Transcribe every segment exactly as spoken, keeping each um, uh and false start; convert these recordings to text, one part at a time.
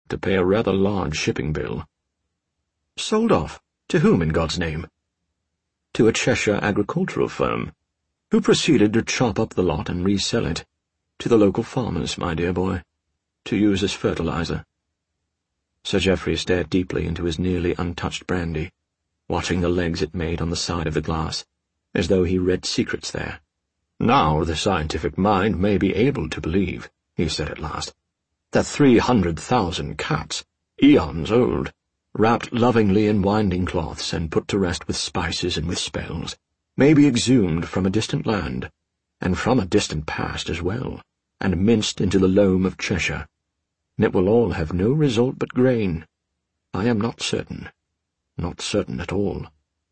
to pay a rather large shipping bill. Sold off? To whom, in God's name? To a Cheshire agricultural firm, who proceeded to chop up the lot and resell it to the local farmers, my dear boy, to use as fertilizer. Sir Geoffrey stared deeply into his nearly untouched brandy, watching the legs it made on the side of the glass, as though he read secrets there. Now the scientific mind may be able to believe, he said at last, that three hundred thousand cats, eons old, wrapped lovingly in winding cloths and put to rest with spices and with spells, may be exhumed from a distant land, and from a distant past as well, and minced into the loam of Cheshire. And it will all have no result but grain. I am not certain. Not certain at all.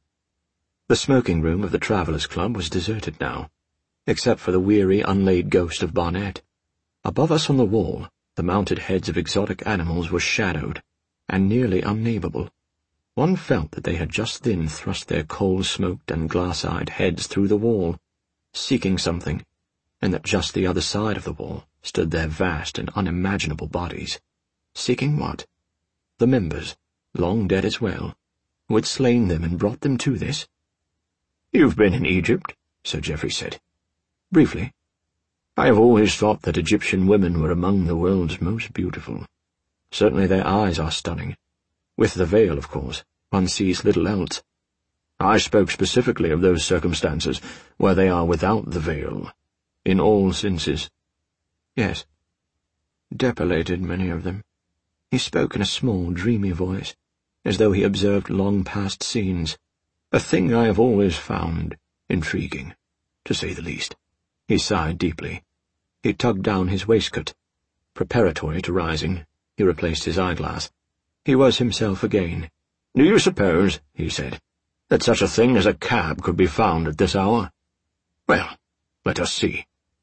The smoking room of the Travellers' Club was deserted now, except for the weary, unlaid ghost of Barnett. Above us on the wall, the mounted heads of exotic animals were shadowed, and nearly unnameable. One felt that they had just then thrust their coal-smoked and glass-eyed heads through the wall, seeking something, and that just the other side of the wall stood their vast and unimaginable bodies. Seeking what? The members, long dead as well, who had slain them and brought them to this. "You've been in Egypt," Sir Geoffrey said. "Briefly. I have always thought that Egyptian women were among the world's most beautiful. Certainly their eyes are stunning. With the veil, of course, one sees little else. I spoke specifically of those circumstances where they are without the veil, in all senses." Yes. Depilated, many of them. He spoke in a small, dreamy voice, as though he observed long-past scenes, a thing I have always found intriguing, to say the least. He sighed deeply. He tugged down his waistcoat. Preparatory to rising, he replaced his eyeglass. He was himself again. "Do you suppose," he said, "that such a thing as a cab could be found at this hour? Well, let us see."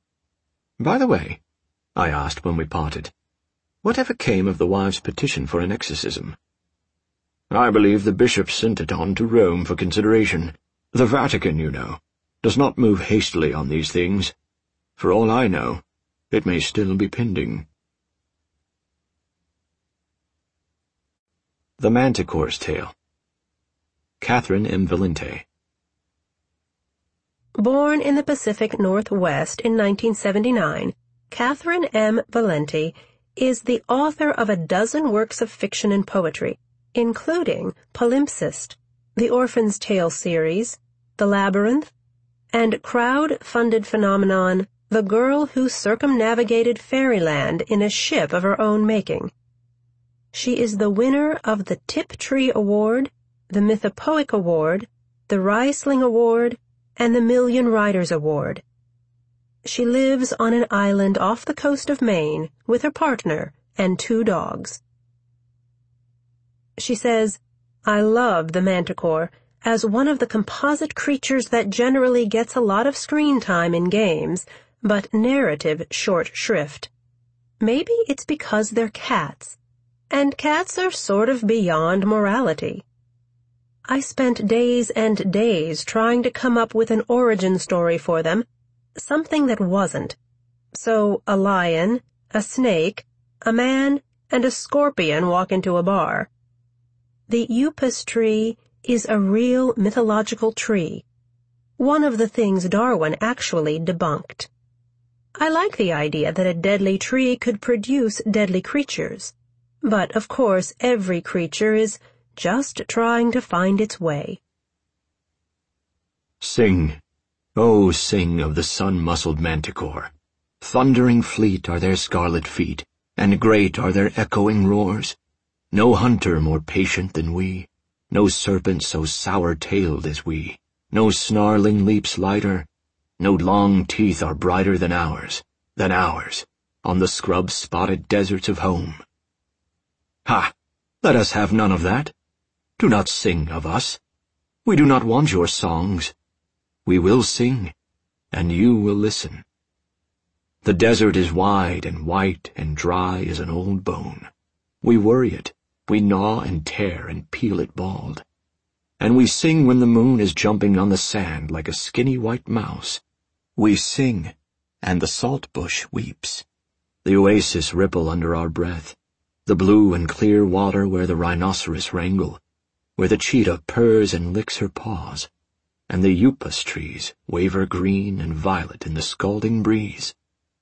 "By the way," I asked when we parted, "whatever came of the wife's petition for an exorcism?" "I believe the bishop sent it on to Rome for consideration. The Vatican, you know, does not move hastily on these things. For all I know, it may still be pending." The Manticore's Tale. Catherine M. Valente. Born in the Pacific Northwest in nineteen seventy-nine, Catherine M. Valente is the author of a dozen works of fiction and poetry, including Palimpsest, the Orphan's Tale series, The Labyrinth, and crowd-funded phenomenon The Girl Who Circumnavigated Fairyland in a Ship of Her Own Making. She is the winner of the Tiptree Award, the Mythopoeic Award, the Riesling Award, and the Million Writers Award. She lives on an island off the coast of Maine with her partner and two dogs. She says, "I love the manticore as one of the composite creatures that generally gets a lot of screen time in games, but narrative short shrift. Maybe it's because they're cats, and cats are sort of beyond morality. I spent days and days trying to come up with an origin story for them, something that wasn't. So a lion, a snake, a man, and a scorpion walk into a bar. The Upas tree is a real mythological tree, one of the things Darwin actually debunked. I like the idea that a deadly tree could produce deadly creatures, but of course every creature is just trying to find its way." Sing, oh sing of the sun-muscled manticore. Thundering fleet are their scarlet feet, and great are their echoing roars. No hunter more patient than we, no serpent so sour-tailed as we, no snarling leaps lighter, no long teeth are brighter than ours, than ours, on the scrub-spotted deserts of home. Ha! Let us have none of that. Do not sing of us. We do not want your songs. We will sing, and you will listen. The desert is wide and white and dry as an old bone. We worry it, we gnaw and tear and peel it bald. And we sing when the moon is jumping on the sand like a skinny white mouse. We sing, and the salt bush weeps. The oasis ripple under our breath. the blue and clear water where the rhinoceros wrangle, where the cheetah purrs and licks her paws, and the upas trees waver green and violet in the scalding breeze.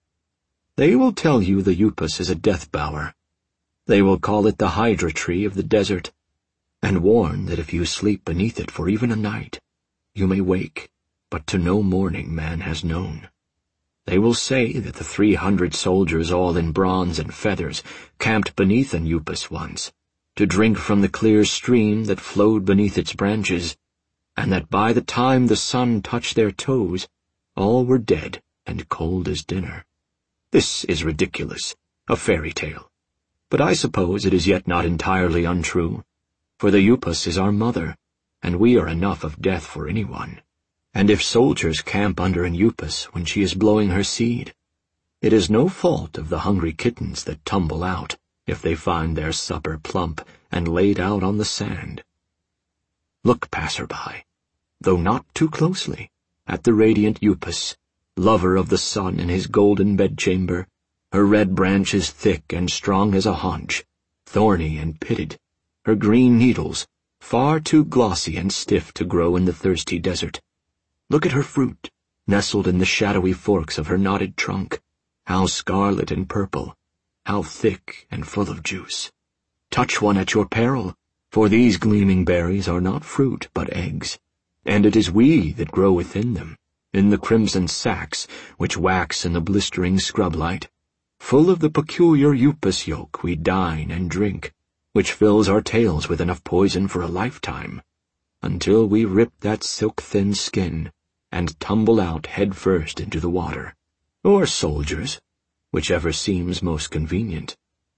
They will tell you the upas is a death bower. They will call it the hydra tree of the desert, and warn that if you sleep beneath it for even a night, you may wake, but to no morning man has known. They will say that the three hundred soldiers all in bronze and feathers camped beneath an upas once, to drink from the clear stream that flowed beneath its branches, and that by the time the sun touched their toes, all were dead and cold as dinner. This is ridiculous, a fairy tale, but I suppose it is yet not entirely untrue, for the upas is our mother, and we are enough of death for anyone. And if soldiers camp under an upas when she is blowing her seed, it is no fault of the hungry kittens that tumble out if they find their supper plump and laid out on the sand. Look, passerby, though not too closely, at the radiant upas, lover of the sun in his golden bedchamber, her red branches thick and strong as a haunch, thorny and pitted, her green needles far too glossy and stiff to grow in the thirsty desert. Look at her fruit, nestled in the shadowy forks of her knotted trunk, how scarlet and purple, how thick and full of juice. Touch one at your peril, for these gleaming berries are not fruit but eggs, and it is we that grow within them, in the crimson sacs which wax in the blistering scrub light. Full of the peculiar upas yolk we dine and drink, which fills our tails with enough poison for a lifetime, until we rip that silk-thin skin and tumble out head first into the water, or soldiers, whichever seems most convenient.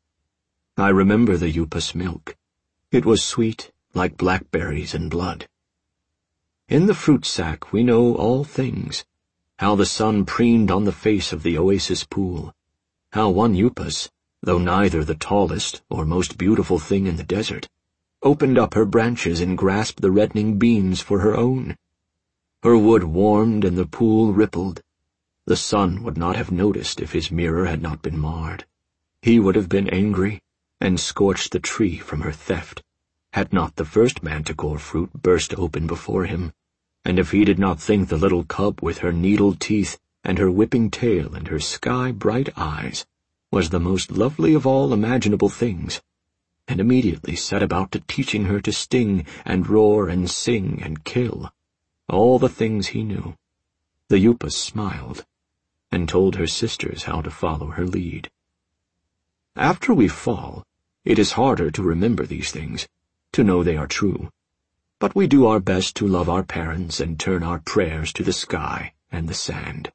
I remember the upas milk. It was sweet, like blackberries and blood. In the fruit sack we know all things, how the sun preened on the face of the oasis pool, how one upas, though neither the tallest or most beautiful thing in the desert, opened up her branches and grasped the reddening beams for her own. Her wood warmed and the pool rippled. The sun would not have noticed if his mirror had not been marred. He would have been angry and scorched the tree from her theft, had not the first manticore fruit burst open before him, and if he did not think the little cub with her needle teeth and her whipping tail and her sky-bright eyes was the most lovely of all imaginable things, and immediately set about to teaching her to sting and roar and sing and kill, all the things he knew. The upas smiled, and told her sisters how to follow her lead. After we fall, it is harder to remember these things, to know they are true, but we do our best to love our parents and turn our prayers to the sky and the sand.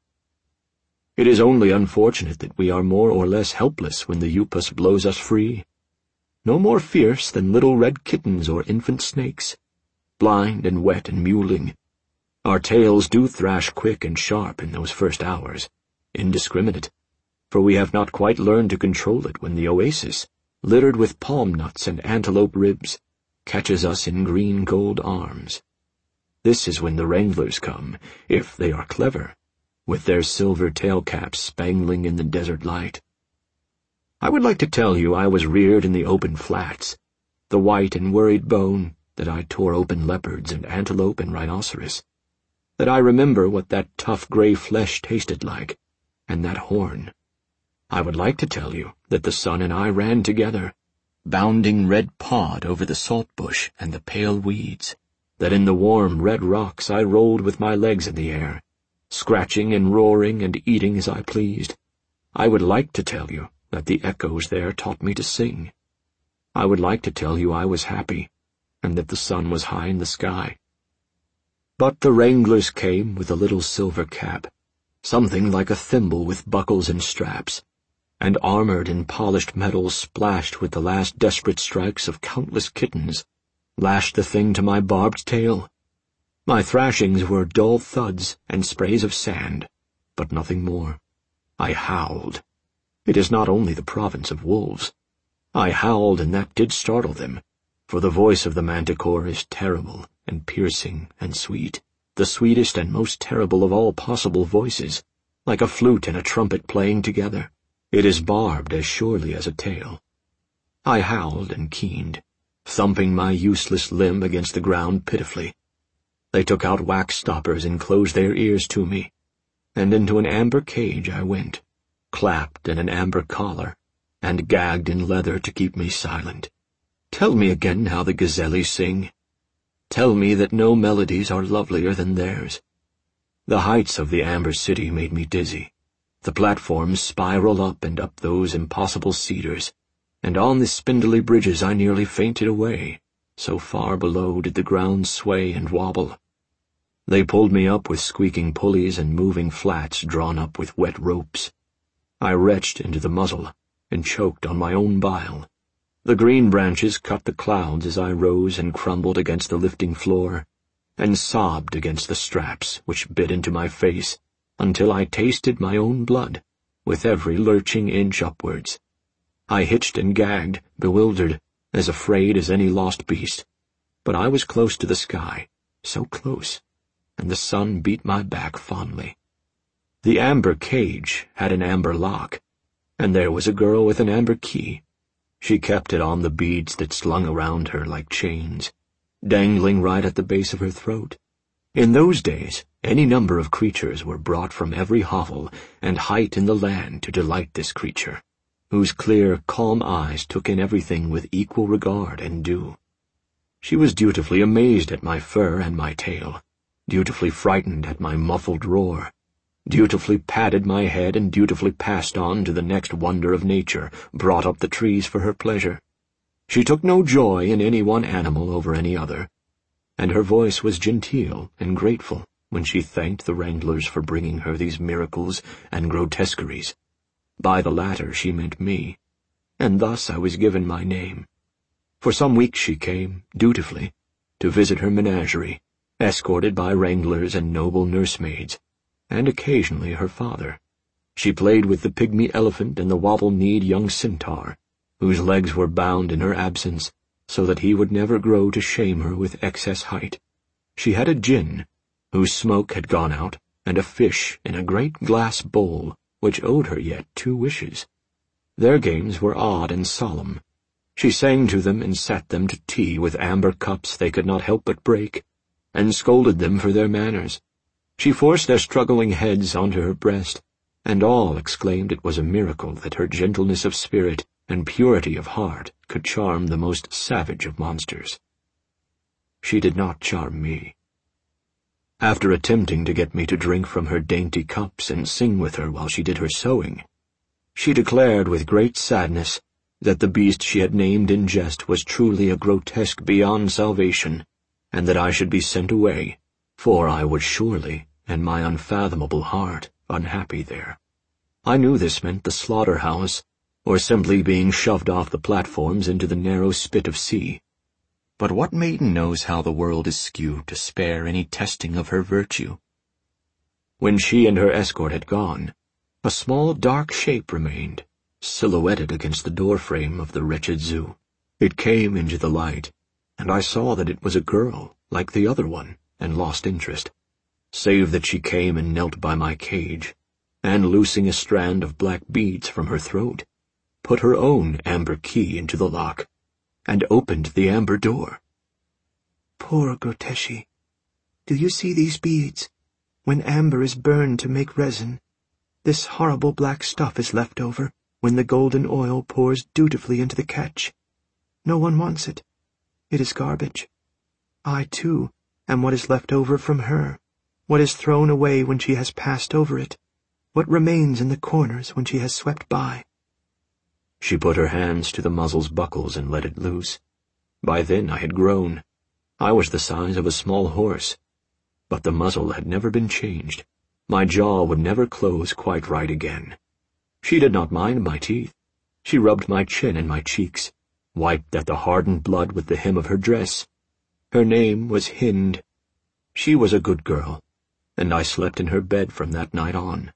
It is only unfortunate that we are more or less helpless when the upas blows us free, no more fierce than little red kittens or infant snakes, blind and wet and mewling. Our tails do thrash quick and sharp in those first hours, indiscriminate, for we have not quite learned to control it when the oasis, littered with palm nuts and antelope ribs, catches us in green gold arms. This is when the wranglers come, if they are clever, with their silver tail caps spangling in the desert light. I would like to tell you I was reared in the open flats, the white and worried bone, that I tore open leopards and antelope and rhinoceros, that I remember what that tough gray flesh tasted like, and that horn. I would like to tell you that the sun and I ran together, bounding red pawed over the saltbush and the pale weeds, that in the warm red rocks I rolled with my legs in the air, scratching and roaring and eating as I pleased. I would like to tell you that the echoes there taught me to sing. I would like to tell you I was happy, and that the sun was high in the sky. But the wranglers came with a little silver cap, something like a thimble with buckles and straps, and armored in polished metal splashed with the last desperate strikes of countless kittens, lashed the thing to my barbed tail. My thrashings were dull thuds and sprays of sand, but nothing more. I howled. It is not only the province of wolves. I howled, and that did startle them, for the voice of the manticore is terrible and piercing and sweet, the sweetest and most terrible of all possible voices, like a flute and a trumpet playing together. It is barbed as surely as a tail. I howled and keened, thumping my useless limb against the ground pitifully. They took out wax stoppers and closed their ears to me, and into an amber cage I went, clapped in an amber collar, and gagged in leather to keep me silent. Tell me again how the gazelles sing. Tell me that no melodies are lovelier than theirs. The heights of the amber city made me dizzy. The platforms spiral up and up those impossible cedars, and on the spindly bridges I nearly fainted away, so far below did the ground sway and wobble. They pulled me up with squeaking pulleys and moving flats drawn up with wet ropes. I retched into the muzzle and choked on my own bile. The green branches cut the clouds as I rose and crumbled against the lifting floor, and sobbed against the straps which bit into my face until I tasted my own blood with every lurching inch upwards. I hitched and gagged, bewildered, as afraid as any lost beast, but I was close to the sky, so close, and the sun beat my back fondly. The amber cage had an amber lock, and there was a girl with an amber key. She kept it on the beads that slung around her like chains, dangling right at the base of her throat. In those days, any number of creatures were brought from every hovel and height in the land to delight this creature, whose clear, calm eyes took in everything with equal regard and due. She was dutifully amazed at my fur and my tail, dutifully frightened at my muffled roar, dutifully patted my head and dutifully passed on to the next wonder of nature, brought up the trees for her pleasure. She took no joy in any one animal over any other, and her voice was genteel and grateful when she thanked the wranglers for bringing her these miracles and grotesqueries. By the latter she meant me, and thus I was given my name. For some weeks she came, dutifully, to visit her menagerie, escorted by wranglers and noble nursemaids, and occasionally her father. She played with the pygmy elephant and the wobble-kneed young centaur, whose legs were bound in her absence, so that he would never grow to shame her with excess height. She had a djinn, whose smoke had gone out, and a fish in a great glass bowl, which owed her yet two wishes. Their games were odd and solemn. She sang to them and sat them to tea with amber cups they could not help but break, and scolded them for their manners. She forced their struggling heads onto her breast, and all exclaimed it was a miracle that her gentleness of spirit and purity of heart could charm the most savage of monsters. She did not charm me. After attempting to get me to drink from her dainty cups and sing with her while she did her sewing, she declared with great sadness that the beast she had named in jest was truly a grotesque beyond salvation, and that I should be sent away, for I was surely, in my unfathomable heart, unhappy there. I knew this meant the slaughter-house, or simply being shoved off the platforms into the narrow spit of sea. But what maiden knows how the world is skewed to spare any testing of her virtue? When she and her escort had gone, a small dark shape remained, silhouetted against the doorframe of the wretched zoo. It came into the light, and I saw that it was a girl, like the other one, and lost interest, save that she came and knelt by my cage, and loosing a strand of black beads from her throat, put her own amber key into the lock, and opened the amber door. Poor Groteshi, do you see these beads? When amber is burned to make resin, this horrible black stuff is left over when the golden oil pours dutifully into the catch. No one wants it. It is garbage. I, too, am what is left over from her, what is thrown away when she has passed over it, what remains in the corners when she has swept by. She put her hands to the muzzle's buckles and let it loose. By then I had grown. I was the size of a small horse, but the muzzle had never been changed. My jaw would never close quite right again. She did not mind my teeth. She rubbed my chin and my cheeks, wiped at the hardened blood with the hem of her dress. Her name was Hind. She was a good girl, and I slept in her bed from that night on.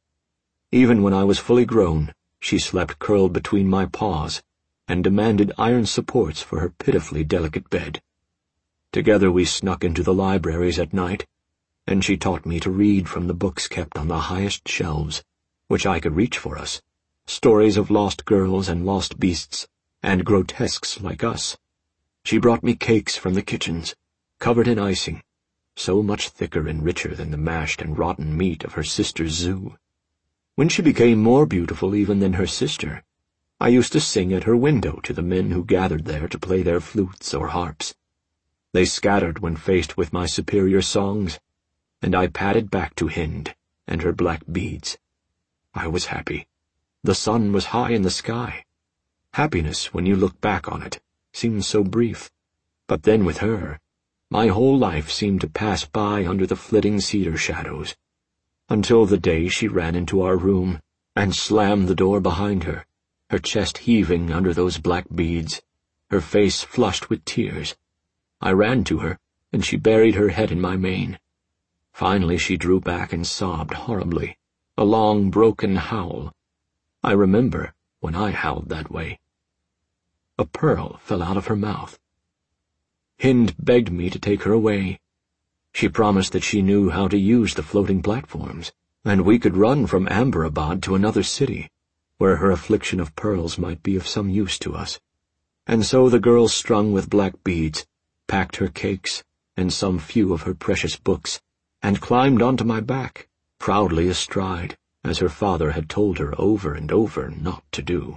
Even when I was fully grown, she slept curled between my paws, and demanded iron supports for her pitifully delicate bed. Together we snuck into the libraries at night, and she taught me to read from the books kept on the highest shelves, which I could reach for us, stories of lost girls and lost beasts, and grotesques like us. She brought me cakes from the kitchens, covered in icing, so much thicker and richer than the mashed and rotten meat of her sister's zoo. When she became more beautiful even than her sister, I used to sing at her window to the men who gathered there to play their flutes or harps. They scattered when faced with my superior songs, and I padded back to Hind and her black beads. I was happy. The sun was high in the sky. Happiness, when you look back on it, seems so brief. But then with her, my whole life seemed to pass by under the flitting cedar shadows, until the day she ran into our room and slammed the door behind her, her chest heaving under those black beads, her face flushed with tears. I ran to her, and she buried her head in my mane. Finally she drew back and sobbed horribly, a long, broken howl. I remember when I howled that way. A pearl fell out of her mouth. Hind begged me to take her away. She promised that she knew how to use the floating platforms, and we could run from Amberabad to another city, where her affliction of pearls might be of some use to us. And so the girl strung with black beads packed her cakes and some few of her precious books, and climbed onto my back, proudly astride, as her father had told her over and over not to do.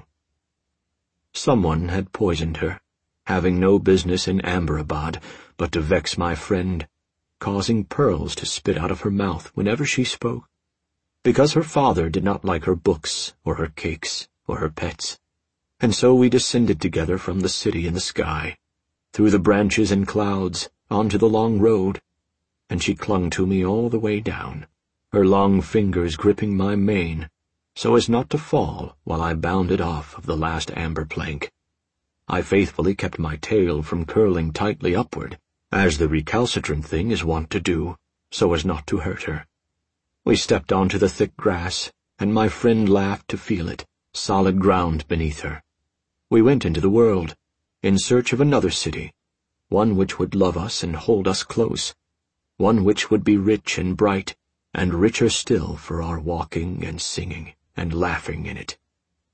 Someone had poisoned her, having no business in Amberabad but to vex my friend, causing pearls to spit out of her mouth whenever she spoke, because her father did not like her books or her cakes or her pets. And so we descended together from the city in the sky, through the branches and clouds, onto the long road, and she clung to me all the way down, her long fingers gripping my mane, so as not to fall while I bounded off of the last amber plank. I faithfully kept my tail from curling tightly upward, as the recalcitrant thing is wont to do, so as not to hurt her. We stepped onto the thick grass, and my friend laughed to feel it, solid ground beneath her. We went into the world, in search of another city, one which would love us and hold us close, one which would be rich and bright, and richer still for our walking and singing and laughing in it.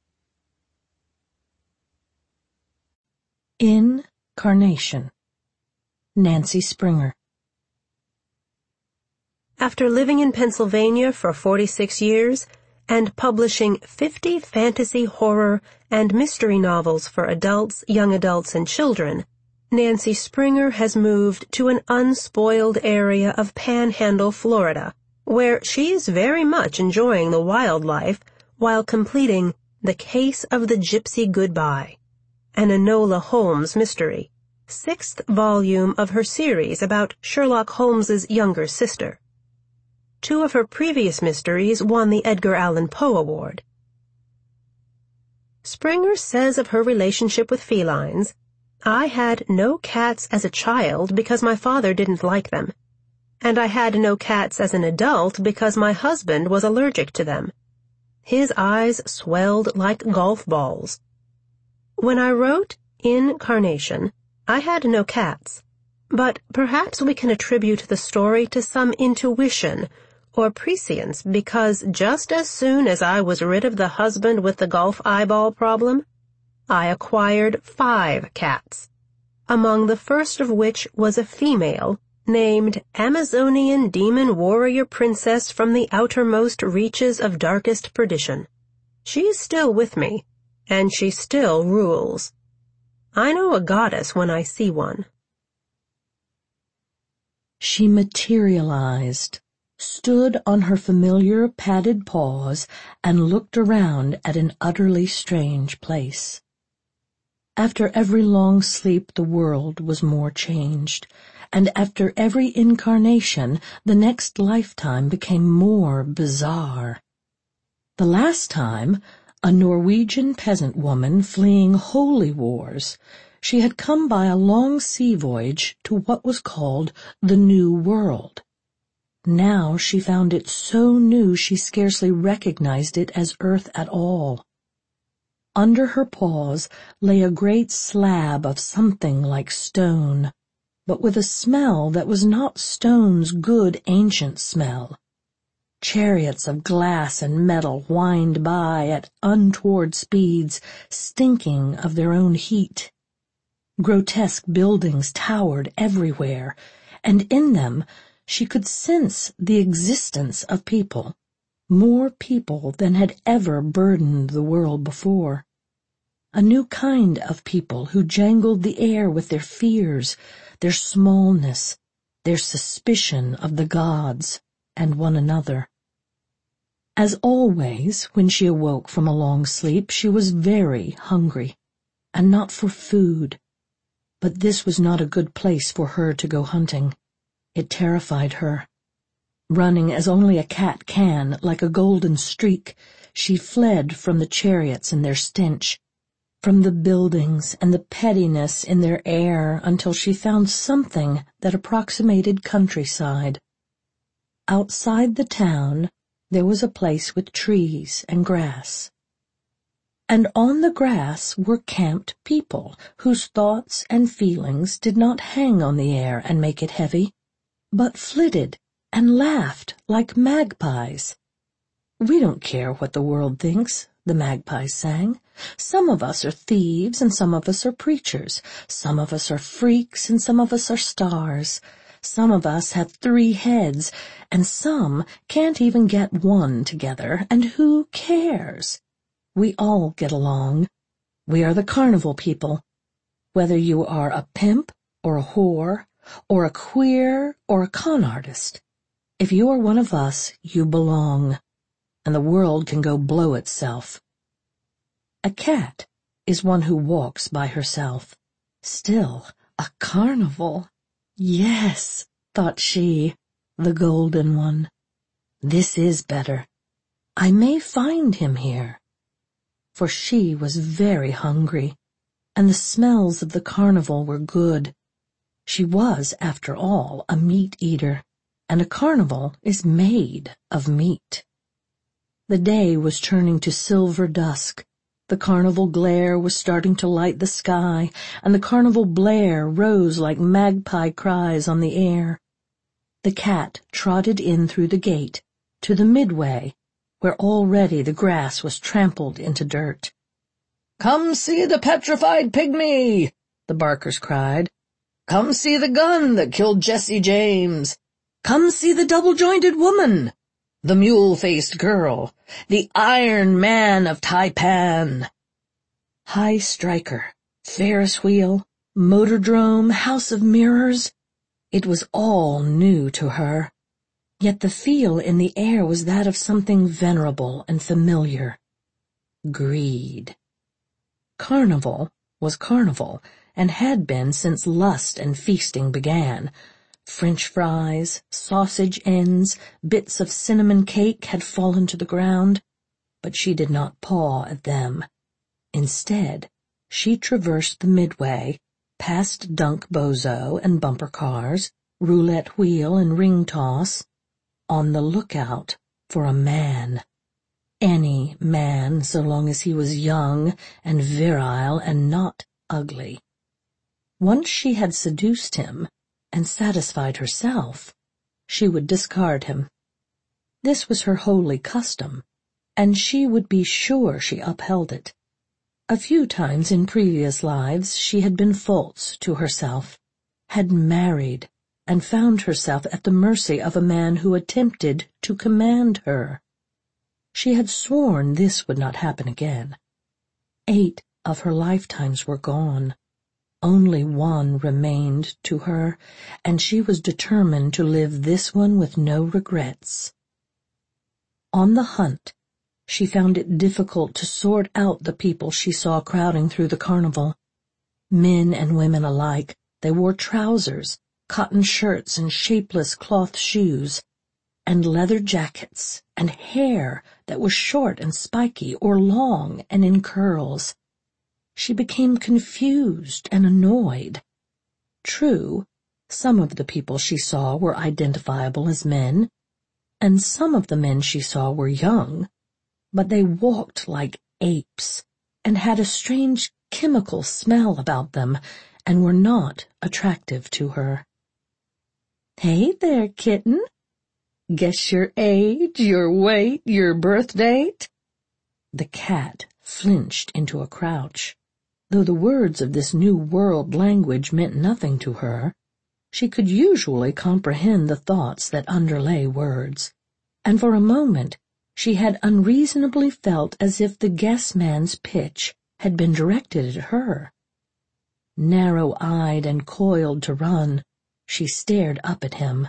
Incarnation. Nancy Springer. After living in Pennsylvania for forty-six years and publishing fifty fantasy, horror, and mystery novels for adults, young adults, and children, Nancy Springer has moved to an unspoiled area of Panhandle, Florida, where she is very much enjoying the wildlife while completing The Case of the Gypsy Goodbye, an Enola Holmes mystery, sixth volume of her series about Sherlock Holmes's younger sister. Two of her previous mysteries won the Edgar Allan Poe Award. Springer says of her relationship with felines, "I had no cats as a child because my father didn't like them, and I had no cats as an adult because my husband was allergic to them. His eyes swelled like golf balls. When I wrote Incarnation, I had no cats, but perhaps we can attribute the story to some intuition or prescience, because just as soon as I was rid of the husband with the golf eyeball problem, I acquired five cats, among the first of which was a female named Amazonian Demon Warrior Princess from the outermost reaches of darkest perdition. She is still with me, and she still rules. I know a goddess when I see one." She materialized, stood on her familiar padded paws, and looked around at an utterly strange place. After every long sleep the world was more changed, and after every incarnation the next lifetime became more bizarre. The last time, a Norwegian peasant woman fleeing holy wars, she had come by a long sea voyage to what was called the New World. Now she found it so new she scarcely recognized it as Earth at all. Under her paws lay a great slab of something like stone, but with a smell that was not stone's good ancient smell. Chariots of glass and metal whined by at untoward speeds, stinking of their own heat. Grotesque buildings towered everywhere, and in them she could sense the existence of people, more people than had ever burdened the world before. A new kind of people who jangled the air with their fears, their smallness, their suspicion of the gods and one another. As always, when she awoke from a long sleep, she was very hungry, and not for food. But this was not a good place for her to go hunting. It terrified her. Running as only a cat can, like a golden streak, she fled from the chariots and their stench, from the buildings and the pettiness in their air, until she found something that approximated countryside. Outside the town, there was a place with trees and grass. And on the grass were camped people, whose thoughts and feelings did not hang on the air and make it heavy, but flitted and laughed like magpies. "We don't care what the world thinks," the magpies sang. "Some of us are thieves and some of us are preachers. Some of us are freaks and some of us are stars. Some of us have three heads, and some can't even get one together, and who cares? We all get along. We are the carnival people. Whether you are a pimp or a whore, or a queer or a con artist, if you are one of us, you belong, and the world can go blow itself." A cat is one who walks by herself. Still, a carnival. Yes, thought she, the golden one. This is better. I may find him here. For she was very hungry, and the smells of the carnival were good. She was, after all, a meat-eater, and a carnival is made of meat. The day was turning to silver dusk. The carnival glare was starting to light the sky, and the carnival blare rose like magpie cries on the air. The cat trotted in through the gate, to the midway, where already the grass was trampled into dirt. "Come see the petrified pygmy!" the barkers cried. "Come see the gun that killed Jesse James! Come see the double-jointed woman, the mule-faced girl, the Iron Man of Taipan!" High striker, Ferris wheel, motordrome, house of mirrors, it was all new to her. Yet the feel in the air was that of something venerable and familiar. Greed. Carnival was carnival, and had been since lust and feasting began. French fries, sausage ends, bits of cinnamon cake had fallen to the ground, but she did not paw at them. Instead, she traversed the midway, past dunk bozo and bumper cars, roulette wheel and ring toss, on the lookout for a man. Any man, so long as he was young and virile and not ugly. Once she had seduced him and satisfied herself, she would discard him. This was her holy custom, and she would be sure she upheld it. A few times in previous lives she had been false to herself, had married, and found herself at the mercy of a man who attempted to command her. She had sworn this would not happen again. Eight of her lifetimes were gone. Only one remained to her, and she was determined to live this one with no regrets. On the hunt, she found it difficult to sort out the people she saw crowding through the carnival. Men and women alike, they wore trousers, cotton shirts and shapeless cloth shoes, and leather jackets, and hair that was short and spiky or long and in curls. She became confused and annoyed. True, some of the people she saw were identifiable as men, and some of the men she saw were young, but they walked like apes, and had a strange chemical smell about them, and were not attractive to her. "Hey there, kitten," Guess your age, your weight, your birth date? The cat flinched into a crouch. Though the words of this new world language meant nothing to her, she could usually comprehend the thoughts that underlay words, and for a moment she had unreasonably felt as if the guess-man's pitch had been directed at her. Narrow-eyed and coiled to run, she stared up at him.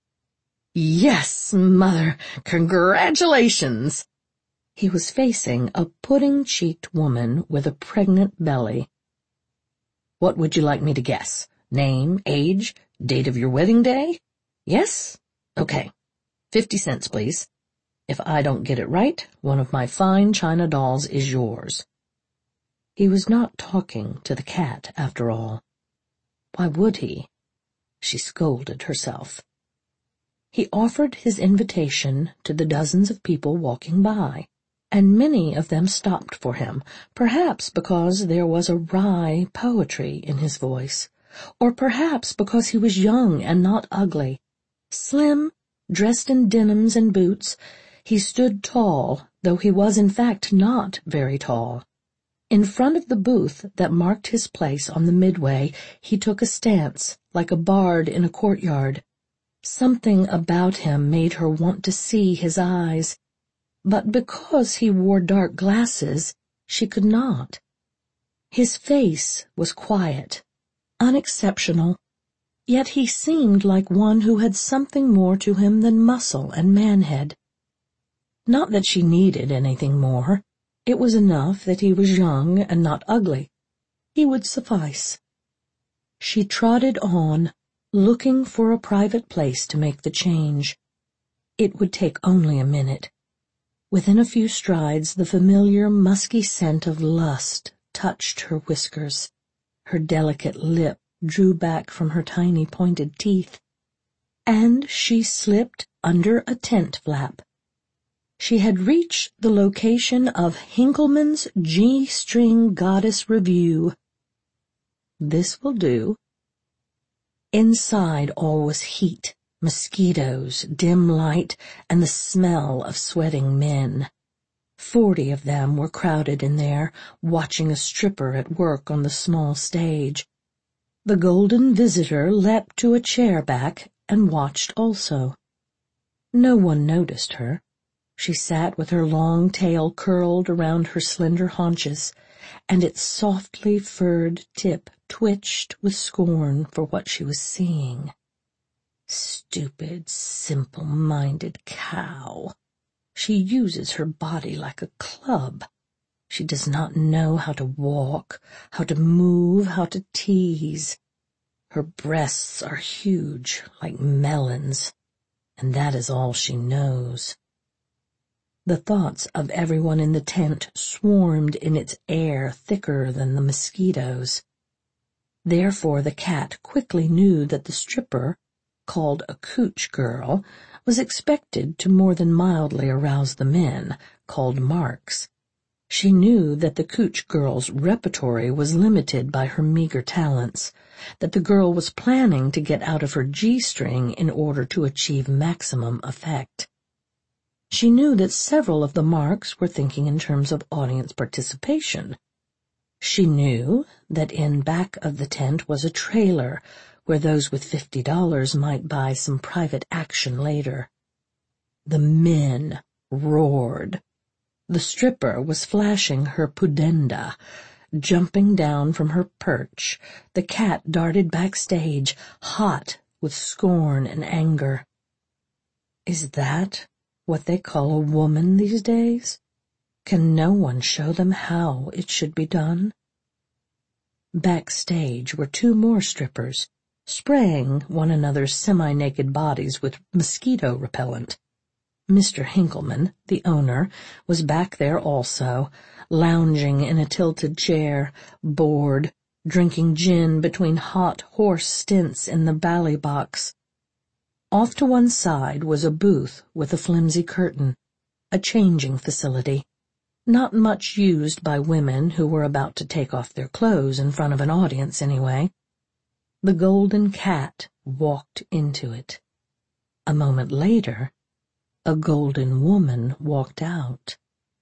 "Yes, Mother, congratulations!" He was facing a pudding-cheeked woman with a pregnant belly. "What would you like me to guess? Name, age, date of your wedding day? Yes? Okay. Fifty cents, please. If I don't get it right, one of my fine china dolls is yours." He was not talking to the cat, after all. Why would he? She scolded herself. He offered his invitation to the dozens of people walking by, and many of them stopped for him, perhaps because there was a wry poetry in his voice, or perhaps because he was young and not ugly. Slim, dressed in denims and boots, he stood tall, though he was in fact not very tall. In front of the booth that marked his place on the midway, he took a stance, like a bard in a courtyard. Something about him made her want to see his eyes, but because he wore dark glasses, she could not. His face was quiet, unexceptional, yet he seemed like one who had something more to him than muscle and manhead. Not that she needed anything more. It was enough that he was young and not ugly. He would suffice. She trotted on, looking for a private place to make the change. It would take only a minute. Within a few strides, the familiar musky scent of lust touched her whiskers. Her delicate lip drew back from her tiny pointed teeth, and she slipped under a tent flap. She had reached the location of Hinkleman's G-String Goddess Revue. This will do. Inside all was heat, mosquitoes, dim light, and the smell of sweating men. Forty of them were crowded in there, watching a stripper at work on the small stage. The golden visitor leapt to a chair back and watched also. No one noticed her. She sat with her long tail curled around her slender haunches, and its softly furred tip twitched with scorn for what she was seeing. Stupid, simple-minded cow. She uses her body like a club. She does not know how to walk, how to move, how to tease. Her breasts are huge, like melons, and that is all she knows. The thoughts of everyone in the tent swarmed in its air thicker than the mosquitoes. Therefore the cat quickly knew that the stripper, called a cooch girl, was expected to more than mildly arouse the men, called marks. She knew that the cooch girl's repertory was limited by her meager talents, that the girl was planning to get out of her G-string in order to achieve maximum effect. She knew that several of the marks were thinking in terms of audience participation. She knew that in back of the tent was a trailer where those with fifty dollars might buy some private action later. The men roared. The stripper was flashing her pudenda. Jumping down from her perch, the cat darted backstage, hot with scorn and anger. Is that what they call a woman these days? Can no one show them how it should be done? Backstage were two more strippers, spraying one another's semi-naked bodies with mosquito repellent. Mister Hinkleman, the owner, was back there also, lounging in a tilted chair, bored, drinking gin between hot horse stints in the bally box. Off to one side was a booth with a flimsy curtain, a changing facility, not much used by women who were about to take off their clothes in front of an audience anyway. The golden cat walked into it. A moment later, A golden woman walked out.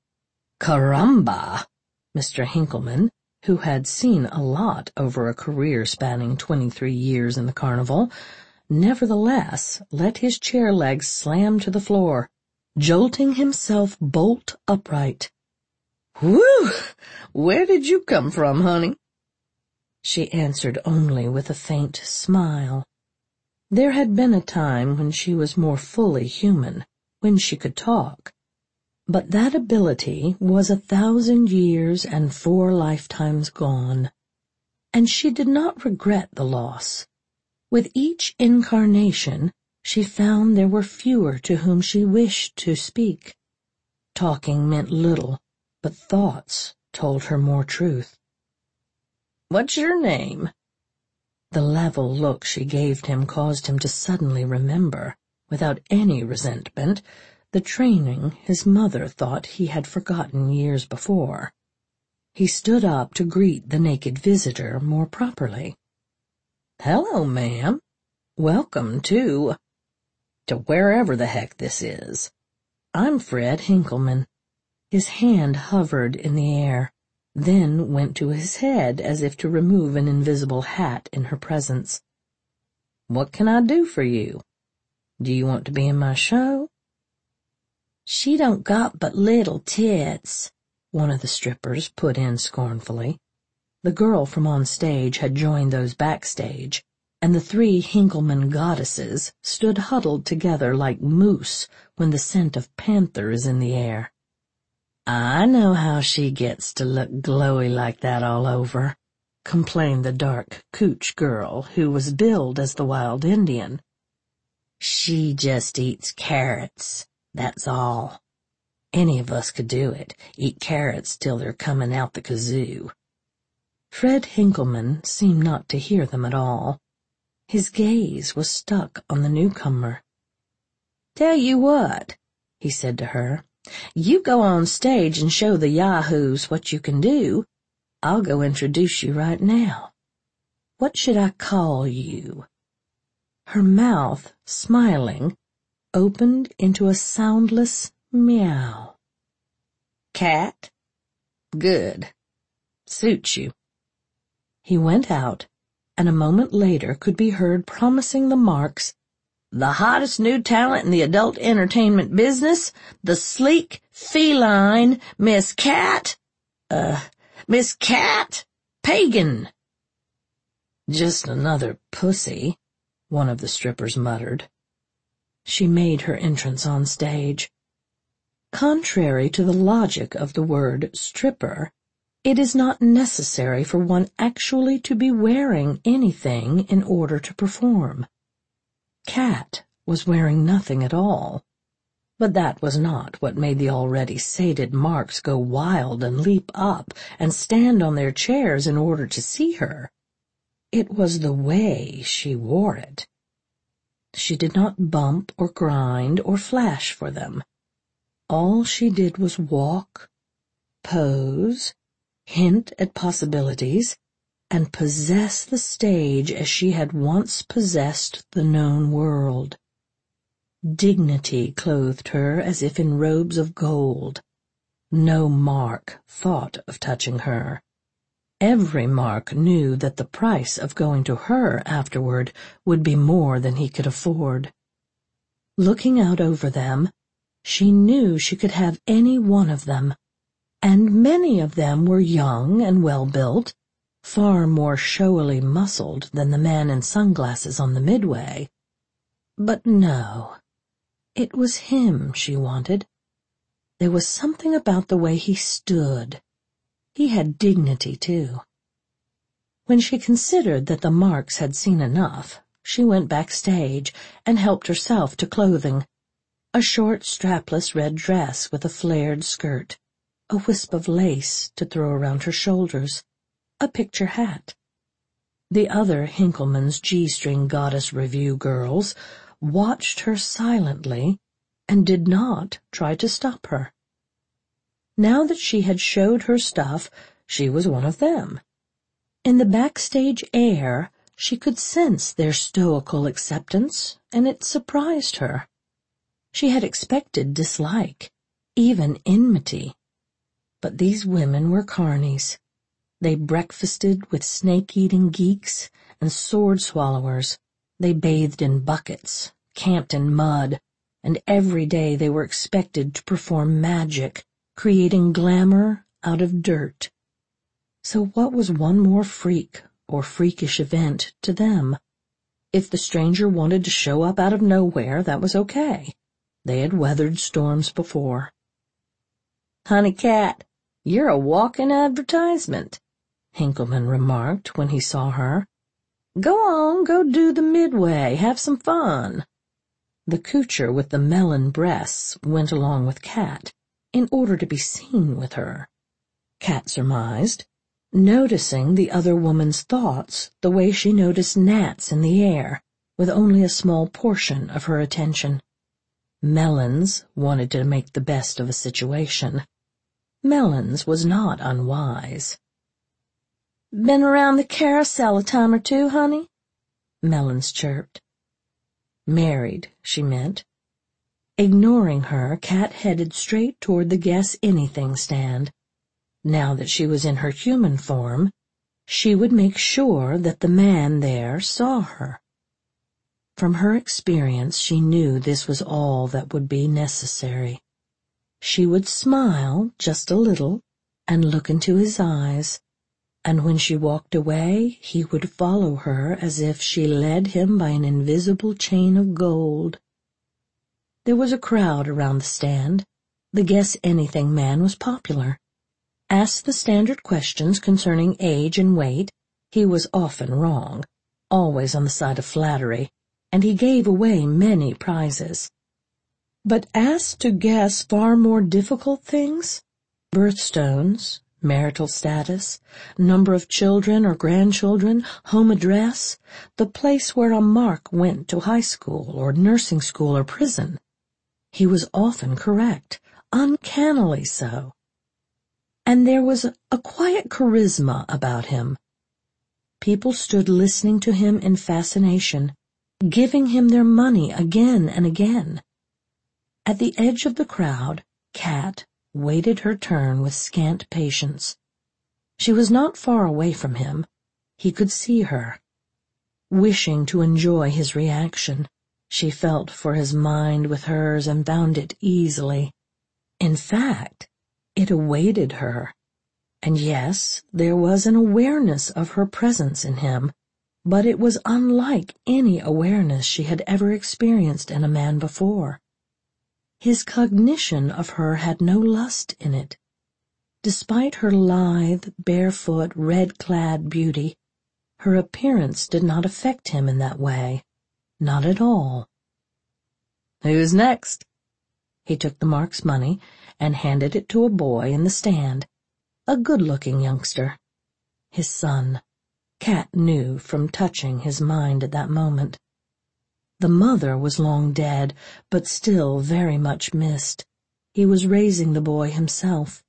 Caramba! Mister Hinkleman, who had seen a lot over a career spanning twenty-three years in the carnival, nevertheless let his chair legs slam to the floor, jolting himself bolt upright. "Whew! Where did you come from, honey?" She answered only with a faint smile. There had been a time when she was more fully human, when she could talk. But that ability was a thousand years and four lifetimes gone, and she did not regret the loss. With each incarnation, she found there were fewer to whom she wished to speak. Talking meant little, but thoughts told her more truth. "What's your name?" The level look she gave him caused him to suddenly remember, without any resentment, the training his mother thought he had forgotten years before. He stood up to greet the naked visitor more properly. "Hello, ma'am. Welcome to... to wherever the heck this is. I'm Fred Hinkleman." His hand hovered in the air, then went to his head as if to remove an invisible hat in her presence. "What can I do for you? Do you want to be in my show?" "She don't got but little tits," one of the strippers put in scornfully. The girl from on stage had joined those backstage, and the three Hinkleman goddesses stood huddled together like moose when the scent of panther is in the air. "I know how she gets to look glowy like that all over," complained the dark cooch girl who was billed as the wild Indian. "She just eats carrots, that's all. Any of us could do it, eat carrots till they're coming out the kazoo." Fred Hinkleman seemed not to hear them at all. His gaze was stuck on the newcomer. "Tell you what," he said to her, "you go on stage and show the yahoos what you can do. I'll go introduce you right now. What should I call you?" Her mouth, smiling, opened into a soundless meow. "Cat? Good. Suits you." He went out, and a moment later could be heard promising the marks, "The hottest new talent in the adult entertainment business, the sleek, feline Miss Cat, uh, Miss Cat Pagan." "Just another pussy," one of the strippers muttered. She made her entrance on stage. Contrary to the logic of the word stripper, it is not necessary for one actually to be wearing anything in order to perform. Cat was wearing nothing at all, but that was not what made the already sated marks go wild and leap up and stand on their chairs in order to see her. It was the way she wore it. She did not bump or grind or flash for them. All she did was walk, pose, hint at possibilities, and possess the stage as she had once possessed the known world. Dignity clothed her as if in robes of gold. No mark thought of touching her. Every mark knew that the price of going to her afterward would be more than he could afford. Looking out over them, she knew she could have any one of them, and many of them were young and well-built, far more showily muscled than the man in sunglasses on the midway. But no, it was him she wanted. There was something about the way he stood. He had dignity, too. When she considered that the marks had seen enough, she went backstage and helped herself to clothing. A short, strapless red dress with a flared skirt, a wisp of lace to throw around her shoulders, a picture hat. The other Hinkleman's G-string goddess review girls watched her silently and did not try to stop her. Now that she had showed her stuff, she was one of them. In the backstage air, she could sense their stoical acceptance, and it surprised her. She had expected dislike, even enmity. But these women were carnies. They breakfasted with snake-eating geeks and sword-swallowers. They bathed in buckets, camped in mud, and every day they were expected to perform magic, creating glamour out of dirt. So what was one more freak or freakish event to them? If the stranger wanted to show up out of nowhere, that was okay. They had weathered storms before. "Honey Cat, you're a walking advertisement," Hinkleman remarked when he saw her. "Go on, go do the midway, have some fun." The Coocher with the melon breasts went along with Cat, in order to be seen with her. Cat surmised, noticing the other woman's thoughts the way she noticed gnats in the air, with only a small portion of her attention. Melons wanted to make the best of a situation. Melons was not unwise. "Been around the carousel a time or two, honey?" Melons chirped. Married, she meant. Ignoring her, Cat headed straight toward the Guess Anything stand. Now that she was in her human form, she would make sure that the man there saw her. From her experience, she knew this was all that would be necessary. She would smile just a little and look into his eyes, and when she walked away, he would follow her as if she led him by an invisible chain of gold. There was a crowd around the stand. The Guess Anything man was popular. Asked the standard questions concerning age and weight, he was often wrong, always on the side of flattery, and he gave away many prizes. But asked to guess far more difficult things, birthstones, marital status, number of children or grandchildren, home address, the place where a Mark went to high school or nursing school or prison, he was often correct, uncannily so. And there was a quiet charisma about him. People stood listening to him in fascination, giving him their money again and again. At the edge of the crowd, Cat waited her turn with scant patience. She was not far away from him. He could see her. Wishing to enjoy his reaction, she felt for his mind with hers and found it easily. In fact, it awaited her. And yes, there was an awareness of her presence in him, but it was unlike any awareness she had ever experienced in a man before. His cognition of her had no lust in it. Despite her lithe, barefoot, red-clad beauty, her appearance did not affect him in that way. Not at all. "Who's next?" He took the Mark's money and handed it to a boy in the stand, a good-looking youngster. His son. Cat knew from touching his mind at that moment. The mother was long dead, but still very much missed. He was raising the boy himself.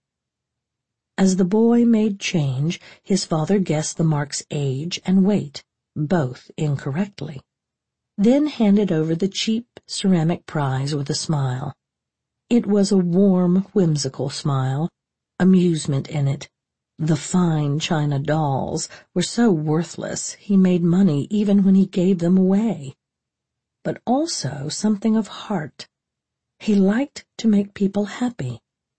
As the boy made change, his father guessed the Mark's age and weight, both incorrectly, then handed over the cheap ceramic prize with a smile. It was a warm, whimsical smile, amusement in it. The fine china dolls were so worthless he made money even when he gave them away. But also something of heart. He liked to make people happy.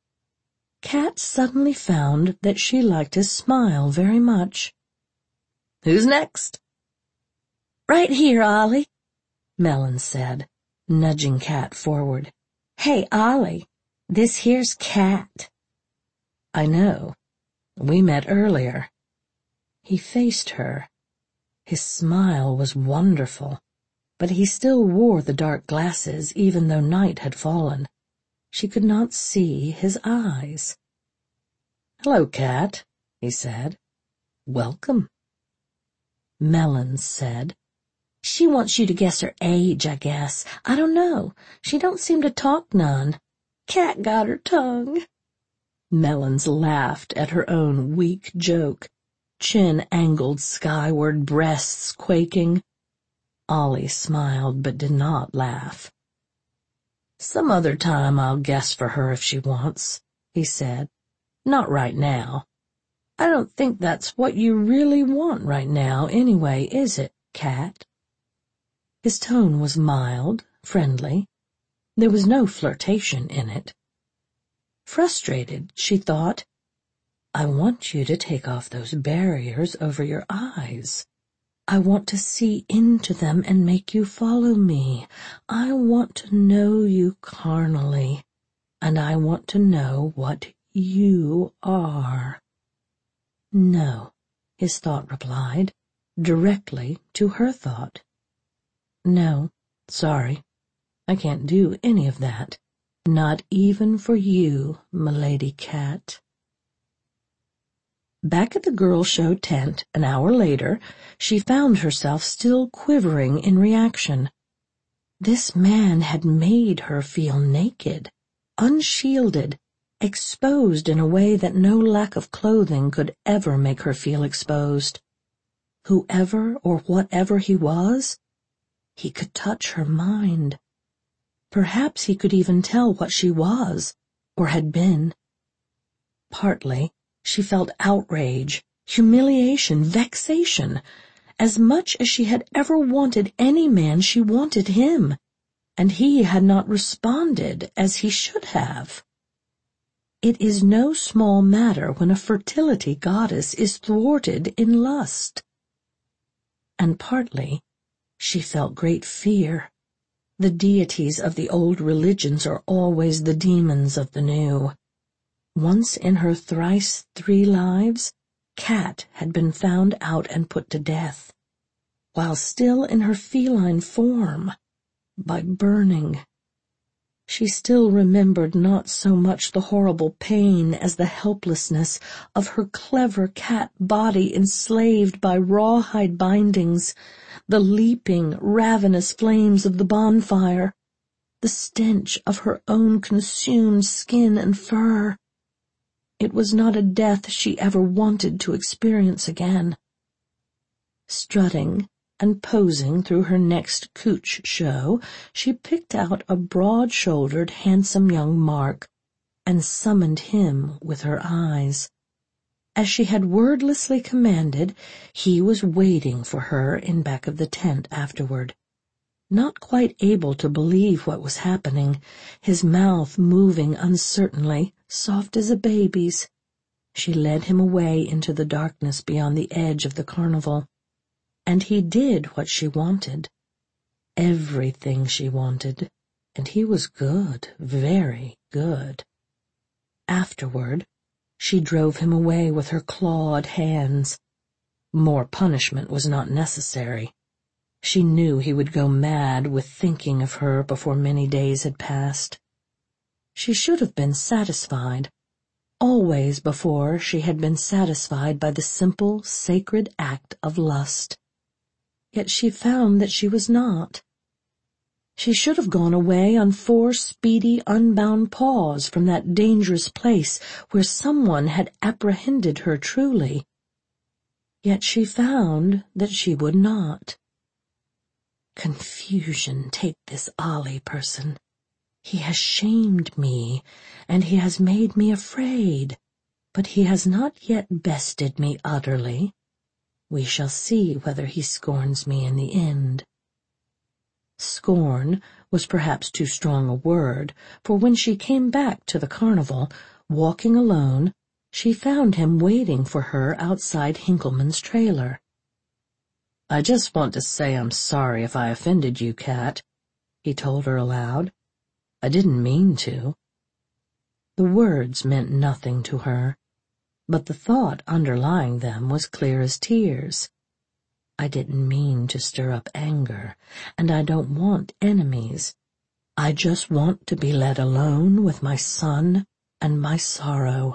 Cat suddenly found that she liked his smile very much. "Who's next?" "Right here, Ollie," Melon said, nudging Cat forward. "Hey, Ollie, this here's Cat." "I know. We met earlier." He faced her. His smile was wonderful, but he still wore the dark glasses even though night had fallen. She could not see his eyes. "Hello, Cat," he said. "Welcome." Melon said, "She wants you to guess her age, I guess. I don't know. She don't seem to talk none. Cat got her tongue." Melons laughed at her own weak joke, chin angled skyward, breasts quaking. Ollie smiled but did not laugh. "Some other time I'll guess for her if she wants," he said. "Not right now. I don't think that's what you really want right now, anyway, is it, Cat?" His tone was mild, friendly. There was no flirtation in it. Frustrated, she thought, "I want you to take off those barriers over your eyes. I want to see into them and make you follow me. I want to know you carnally, and I want to know what you are." "No," his thought replied, directly to her thought. "No, sorry. I can't do any of that. Not even for you, m'lady cat." Back at the girl show tent, an hour later, she found herself still quivering in reaction. This man had made her feel naked, unshielded, exposed in a way that no lack of clothing could ever make her feel exposed. Whoever or whatever he was, he could touch her mind. Perhaps he could even tell what she was, or had been. Partly, she felt outrage, humiliation, vexation. As much as she had ever wanted any man, she wanted him, and he had not responded as he should have. It is no small matter when a fertility goddess is thwarted in lust. And partly, she felt great fear. The deities of the old religions are always the demons of the new. Once in her thrice three lives, Cat had been found out and put to death, while still in her feline form, by burning. She still remembered not so much the horrible pain as the helplessness of her clever cat body enslaved by rawhide bindings, the leaping, ravenous flames of the bonfire, the stench of her own consumed skin and fur. It was not a death she ever wanted to experience again. Strutting and posing through her next cooch show, she picked out a broad-shouldered, handsome young mark, and summoned him with her eyes. As she had wordlessly commanded, he was waiting for her in back of the tent afterward. Not quite able to believe what was happening, his mouth moving uncertainly, soft as a baby's, she led him away into the darkness beyond the edge of the carnival. And he did what she wanted. Everything she wanted, and he was good, very good. Afterward, she drove him away with her clawed hands. More punishment was not necessary. She knew he would go mad with thinking of her before many days had passed. She should have been satisfied. Always before she had been satisfied by the simple, sacred act of lust. Yet she found that she was not. She should have gone away on four speedy, unbound paws from that dangerous place where someone had apprehended her truly. Yet she found that she would not. Confusion take this Ollie person. He has shamed me, and he has made me afraid, but he has not yet bested me utterly. We shall see whether he scorns me in the end. Scorn was perhaps too strong a word, for when she came back to the carnival, walking alone, she found him waiting for her outside Hinkleman's trailer. "I just want to say I'm sorry if I offended you, Cat," he told her aloud. "I didn't mean to." The words meant nothing to her, but the thought underlying them was clear as tears. I didn't mean to stir up anger, and I don't want enemies. I just want to be let alone with my son and my sorrow.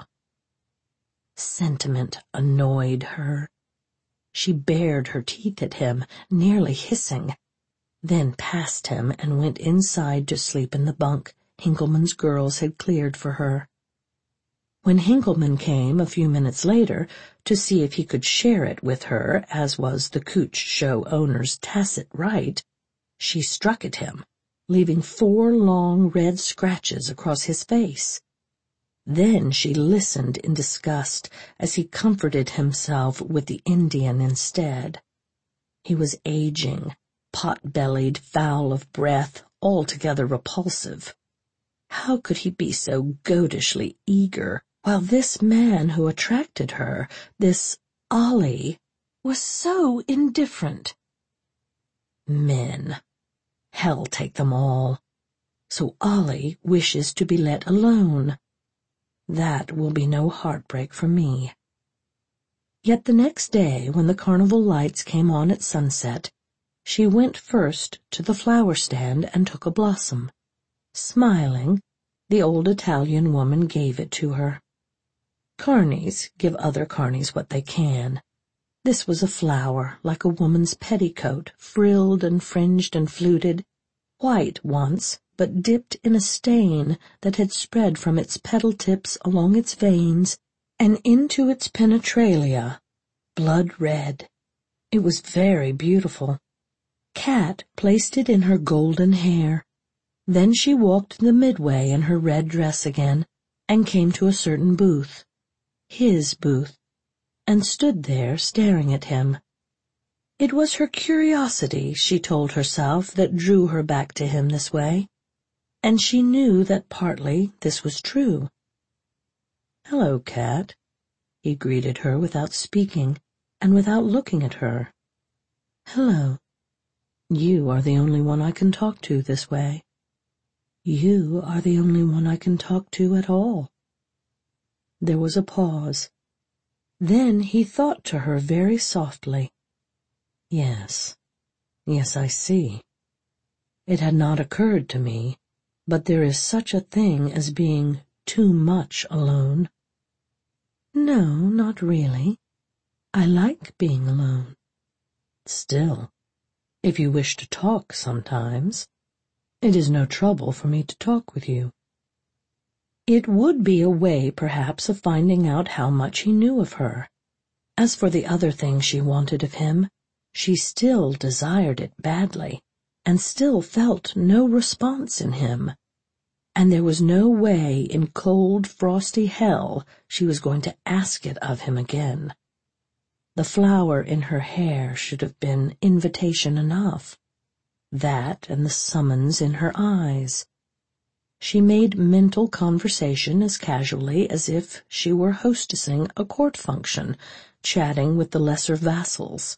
Sentiment annoyed her. She bared her teeth at him, nearly hissing, then passed him and went inside to sleep in the bunk Hinkleman's girls had cleared for her. When Hinkleman came a few minutes later to see if he could share it with her, as was the cooch show owner's tacit right, she struck at him, leaving four long red scratches across his face. Then she listened in disgust as he comforted himself with the Indian instead. He was aging, pot-bellied, foul of breath, altogether repulsive. How could he be so goatishly eager, while this man who attracted her, this Ollie, was so indifferent? Men. Hell take them all. So Ollie wishes to be let alone. That will be no heartbreak for me. Yet the next day, when the carnival lights came on at sunset, she went first to the flower stand and took a blossom. Smiling, the old Italian woman gave it to her. Carnies give other carnies what they can. This was a flower like a woman's petticoat, frilled and fringed and fluted, white once, but dipped in a stain that had spread from its petal tips along its veins and into its penetralia, blood red. It was very beautiful. Kat placed it in her golden hair. Then she walked the midway in her red dress again, and came to a certain booth, his booth, and stood there staring at him. It was her curiosity, she told herself, that drew her back to him this way, and she knew that partly this was true. "Hello, Kat," he greeted her without speaking and without looking at her. "Hello. You are the only one I can talk to this way. You are the only one I can talk to at all." There was a pause. Then he thought to her very softly, "Yes, yes, I see. It had not occurred to me, but there is such a thing as being too much alone." "No, not really. I like being alone." "Still, if you wish to talk sometimes, it is no trouble for me to talk with you." It would be a way, perhaps, of finding out how much he knew of her. As for the other thing she wanted of him, she still desired it badly, and still felt no response in him. And there was no way in cold, frosty hell she was going to ask it of him again. The flower in her hair should have been invitation enough. That and the summons in her eyes. She made mental conversation as casually as if she were hostessing a court function, chatting with the lesser vassals.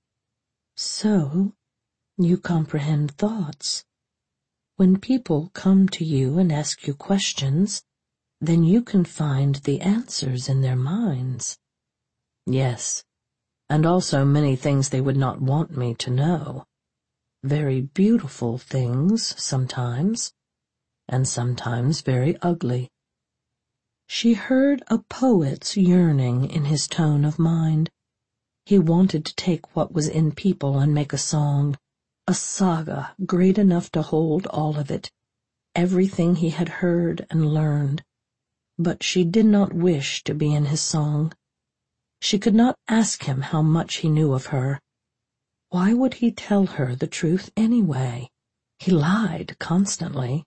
"So, you comprehend thoughts. When people come to you and ask you questions, then you can find the answers in their minds." "Yes, and also many things they would not want me to know. Very beautiful things sometimes, and sometimes very ugly." She heard a poet's yearning in his tone of mind. He wanted to take what was in people and make a song, a saga great enough to hold all of it, everything he had heard and learned. But she did not wish to be in his song. She could not ask him how much he knew of her. Why would he tell her the truth anyway? He lied constantly.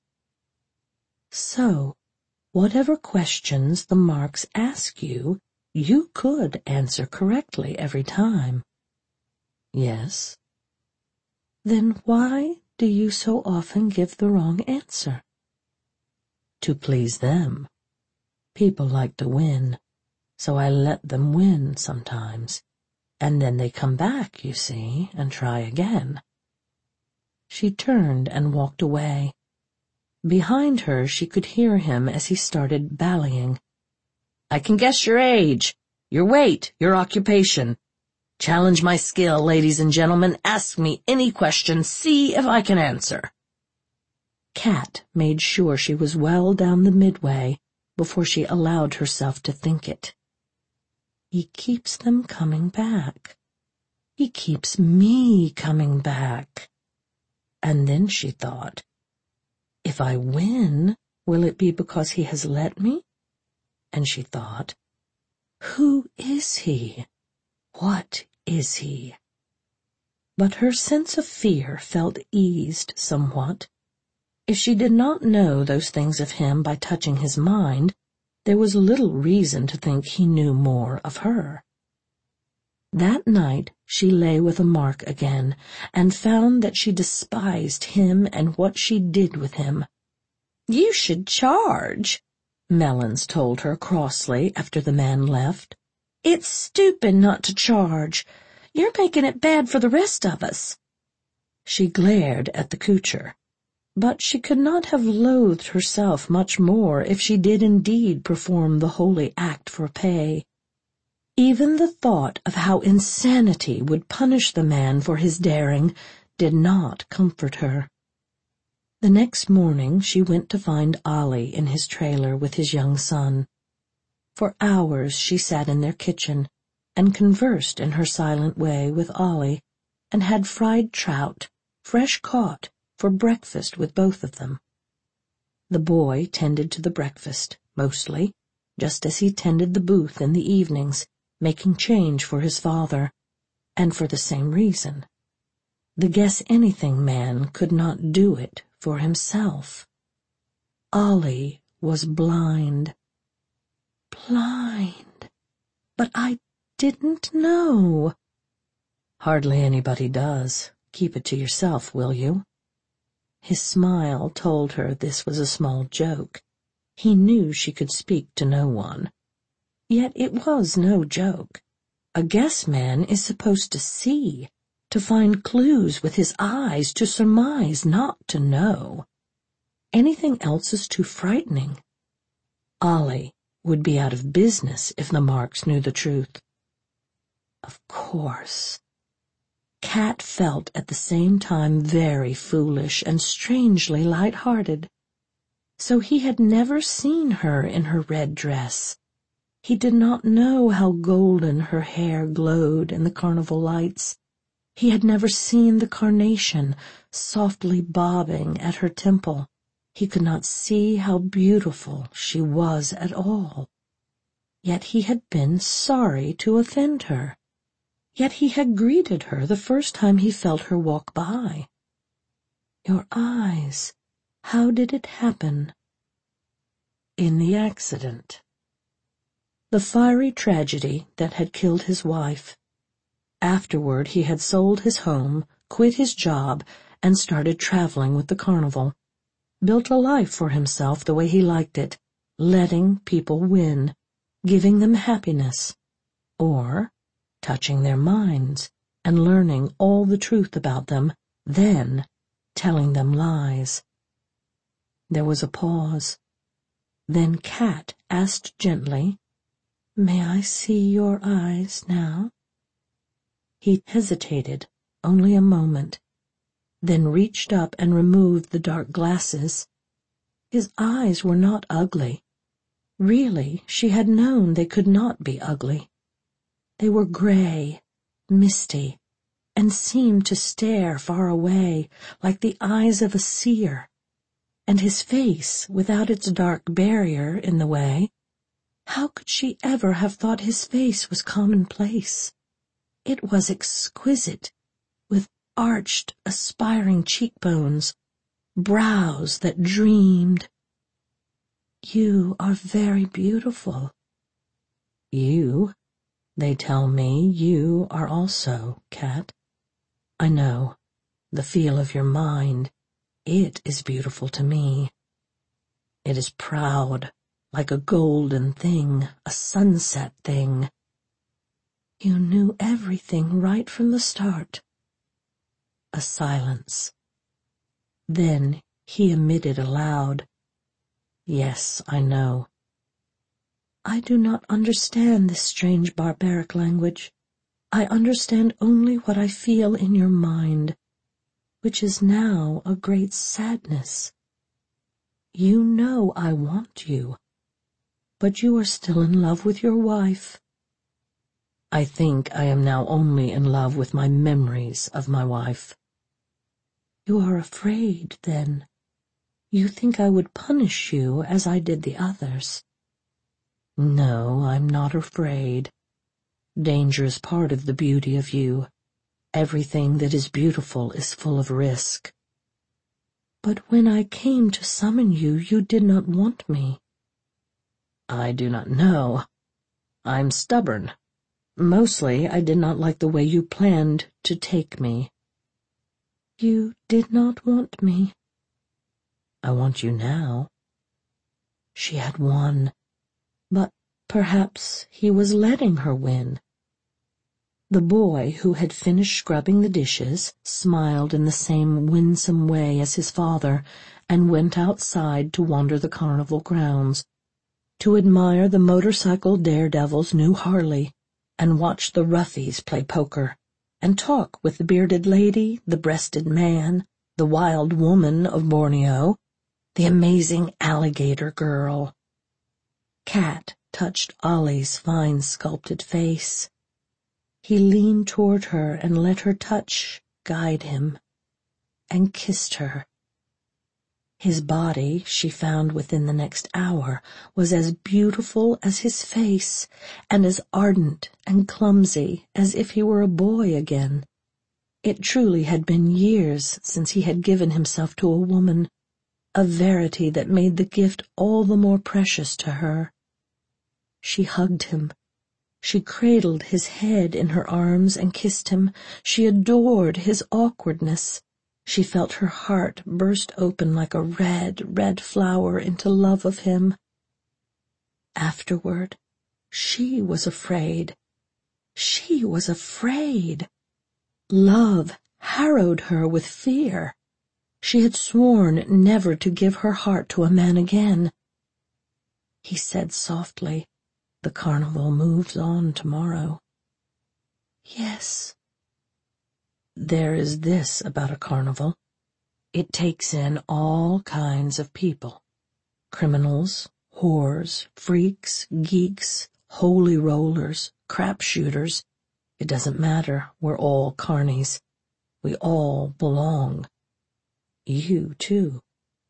So, whatever questions the marks ask you, you could answer correctly every time. "Yes." "Then why do you so often give the wrong answer?" "To please them. People like to win, so I let them win sometimes, and then they come back, you see, and try again." She turned and walked away. Behind her she could hear him as he started ballying. "I can guess your age, your weight, your occupation. Challenge my skill, ladies and gentlemen. Ask me any question. See if I can answer." Kat made sure she was well down the midway before she allowed herself to think it. He keeps them coming back. He keeps me coming back. And then she thought, if I win, will it be because he has let me? And she thought, who is he? What is he? But her sense of fear felt eased somewhat. If she did not know those things of him by touching his mind, there was little reason to think he knew more of her. That night she lay with a Mark again, and found that she despised him and what she did with him. "You should charge," Melons told her crossly after the man left. "It's stupid not to charge. You're making it bad for the rest of us." She glared at the Kuchar, but she could not have loathed herself much more if she did indeed perform the holy act for pay. Even the thought of how insanity would punish the man for his daring did not comfort her. The next morning she went to find Ollie in his trailer with his young son. For hours she sat in their kitchen and conversed in her silent way with Ollie, and had fried trout, fresh caught, for breakfast with both of them. The boy tended to the breakfast, mostly, just as he tended the booth in the evenings, making change for his father, and for the same reason. The guess-anything man could not do it for himself. Ollie was blind. Blind. But I didn't know. Hardly anybody does. Keep it to yourself, will you? His smile told her this was a small joke. He knew she could speak to no one. Yet it was no joke. A guess-man is supposed to see, to find clues with his eyes, to surmise, not to know. Anything else is too frightening. Ollie would be out of business if the Marks knew the truth. Of course. Cat felt at the same time very foolish and strangely light-hearted. So he had never seen her in her red dress. He did not know how golden her hair glowed in the carnival lights. He had never seen the carnation softly bobbing at her temple. He could not see how beautiful she was at all. Yet he had been sorry to offend her. Yet he had greeted her the first time he felt her walk by. "Your eyes, how did it happen?" "In the accident." The fiery tragedy that had killed his wife. Afterward he had sold his home, quit his job, and started traveling with the carnival. Built a life for himself the way he liked it, letting people win, giving them happiness, or touching their minds and learning all the truth about them, then telling them lies. There was a pause. Then Cat asked gently, "May I see your eyes now?" He hesitated only a moment, then reached up and removed the dark glasses. His eyes were not ugly. Really, she had known they could not be ugly. They were gray, misty, and seemed to stare far away, like the eyes of a seer. And his face, without its dark barrier in the way, how could she ever have thought his face was commonplace? It was exquisite, with arched, aspiring cheekbones, brows that dreamed. "You are very beautiful." "You? They tell me you are also, Cat. I know. The feel of your mind, it is beautiful to me. It is proud, like a golden thing, a sunset thing." "You knew everything right from the start." A silence. Then he emitted aloud, "Yes, I know." "I do not understand this strange barbaric language. I understand only what I feel in your mind, which is now a great sadness. You know I want you, but you are still in love with your wife." "I think I am now only in love with my memories of my wife." "You are afraid, then. You think I would punish you as I did the others." "No, I'm not afraid. Danger is part of the beauty of you. Everything that is beautiful is full of risk." But when I came to summon you, you did not want me. I do not know. I'm stubborn. Mostly, I did not like the way you planned to take me. You did not want me. I want you now. She had won, but perhaps he was letting her win. The boy, who had finished scrubbing the dishes, smiled in the same winsome way as his father and went outside to wander the carnival grounds, to admire the motorcycle daredevil's new Harley, and watch the roughies play poker, and talk with the bearded lady, the breasted man, the wild woman of Borneo, the amazing alligator girl. Cat touched Ollie's fine sculpted face. He leaned toward her and let her touch guide him, and kissed her. His body, she found within the next hour, was as beautiful as his face, and as ardent and clumsy as if he were a boy again. It truly had been years since he had given himself to a woman, a verity that made the gift all the more precious to her. She hugged him. She cradled his head in her arms and kissed him. She adored his awkwardness. She felt her heart burst open like a red, red flower into love of him. Afterward, she was afraid. She was afraid. Love harrowed her with fear. She had sworn never to give her heart to a man again. He said softly, "The carnival moves on tomorrow." "Yes." "There is this about a carnival. It takes in all kinds of people. Criminals, whores, freaks, geeks, holy rollers, crap shooters. It doesn't matter, we're all carnies. We all belong. You, too."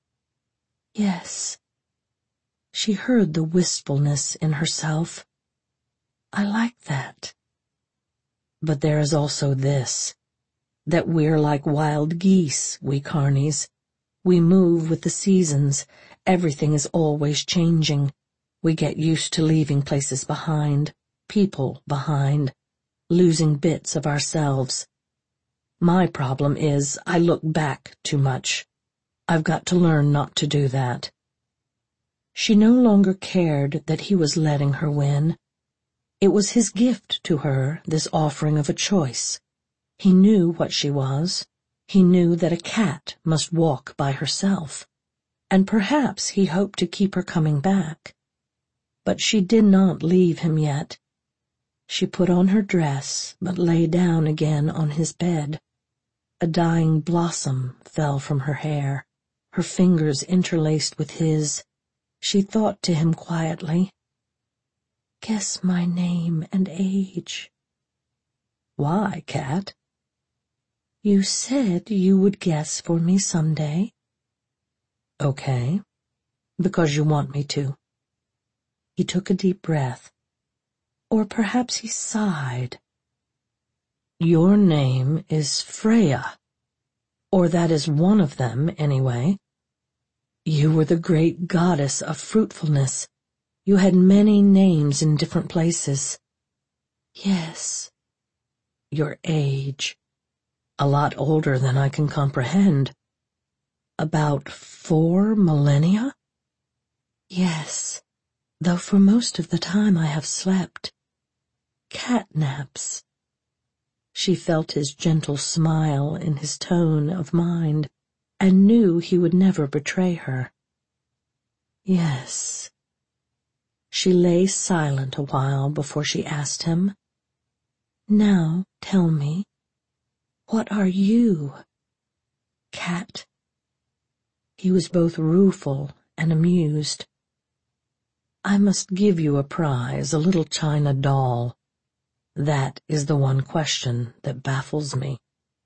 "Yes." She heard the wistfulness in herself. "I like that." "But there is also this, that we're like wild geese, we carnies. We move with the seasons. Everything is always changing. We get used to leaving places behind, people behind, losing bits of ourselves. My problem is I look back too much. I've got to learn not to do that." She no longer cared that he was letting her win. It was his gift to her, this offering of a choice. He knew what she was. He knew that a cat must walk by herself, and perhaps he hoped to keep her coming back. But she did not leave him yet. She put on her dress, but lay down again on his bed. A dying blossom fell from her hair, her fingers interlaced with his. She thought to him quietly, "Guess my name and age." "Why, Cat?" "You said you would guess for me someday." "Okay, because you want me to." He took a deep breath. Or perhaps he sighed. "Your name is Freya, or that is one of them, anyway. You were the great goddess of fruitfulness. You had many names in different places." "Yes." "Your age. A lot older than I can comprehend. About four millennia?" "Yes, though for most of the time I have slept. Catnaps." She felt his gentle smile in his tone of mind, and knew he would never betray her. "Yes." She lay silent a while before she asked him, "Now tell me, what are you, Cat?" He was both rueful and amused. "I must give you a prize, a little china doll. That is the one question that baffles me."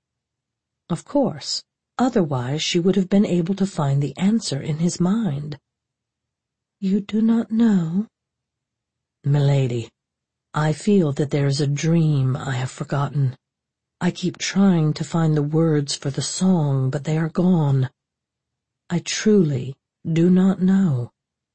Of course, otherwise she would have been able to find the answer in his mind. "You do not know?" "Milady, I feel that there is a dream I have forgotten. I keep trying to find the words for the song, but they are gone. I truly do not know.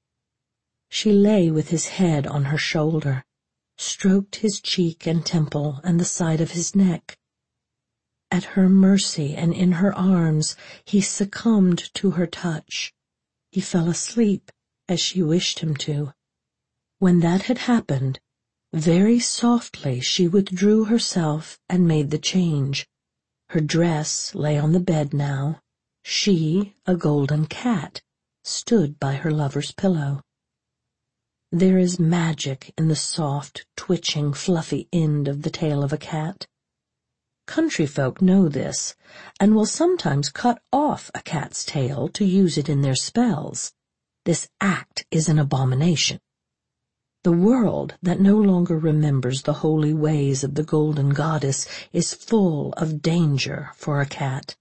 She lay with his head on her shoulder, stroked his cheek and temple and the side of his neck. At her mercy and in her arms he succumbed to her touch. He fell asleep as she wished him to. When that had happened, very softly she withdrew herself and made the change. Her dress lay on the bed now. She, a golden cat, stood by her lover's pillow. There is magic in the soft, twitching, fluffy end of the tail of a cat. Country folk know this, and will sometimes cut off a cat's tail to use it in their spells. This act is an abomination. The world that no longer remembers the holy ways of the golden goddess is full of danger for a cat.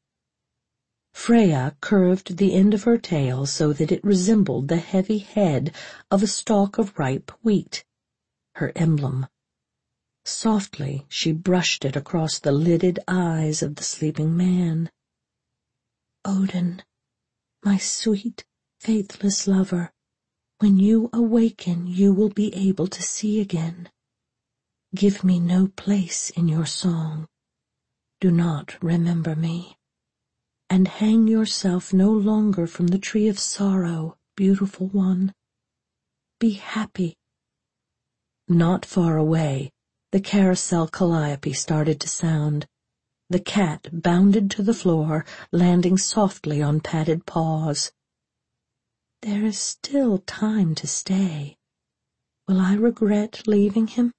Freya curved the end of her tail so that it resembled the heavy head of a stalk of ripe wheat, her emblem. Softly she brushed it across the lidded eyes of the sleeping man. Odin, my sweet, faithless lover, when you awaken you will be able to see again. Give me no place in your song. Do not remember me. And hang yourself no longer from the tree of sorrow, beautiful one. Be happy. Not far away, the carousel calliope started to sound. The cat bounded to the floor, landing softly on padded paws. There is still time to stay. Will I regret leaving him?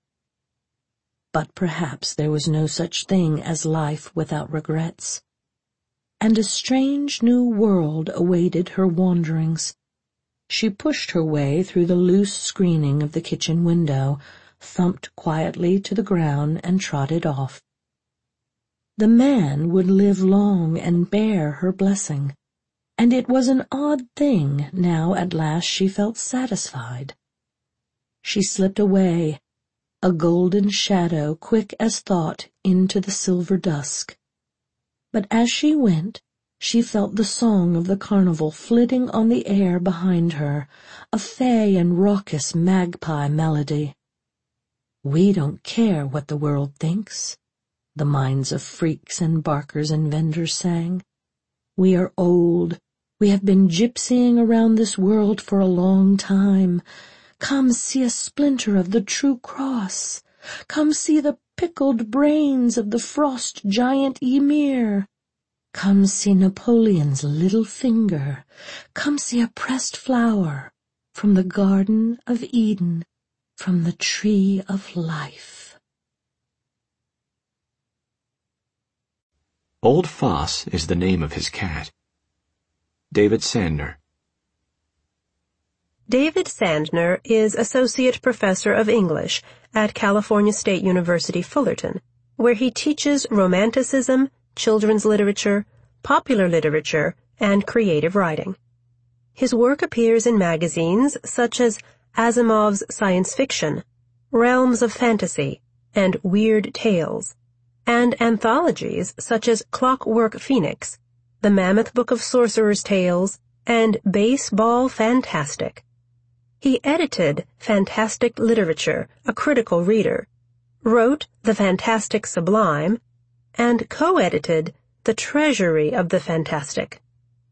But perhaps there was no such thing as life without regrets. And a strange new world awaited her wanderings. She pushed her way through the loose screening of the kitchen window, thumped quietly to the ground, and trotted off. The man would live long and bear her blessing, and it was an odd thing now at last she felt satisfied. She slipped away, a golden shadow quick as thought, into the silver dusk. But as she went, she felt the song of the carnival flitting on the air behind her, a fey and raucous magpie melody. We don't care what the world thinks, the minds of freaks and barkers and vendors sang. We are old. We have been gypsying around this world for a long time. Come see a splinter of the true cross. Come see the pickled brains of the frost giant Ymir. Come see Napoleon's little finger. Come see a pressed flower from the Garden of Eden, from the Tree of Life. Old Foss is the name of his cat. David Sandner. David Sandner is Associate Professor of English at California State University, Fullerton, where he teaches Romanticism, children's literature, popular literature, and creative writing. His work appears in magazines such as Asimov's Science Fiction, Realms of Fantasy, and Weird Tales, and anthologies such as Clockwork Phoenix, The Mammoth Book of Sorcerer's Tales, and Baseball Fantastic. He edited Fantastic Literature, a Critical Reader, wrote The Fantastic Sublime, and co-edited The Treasury of the Fantastic.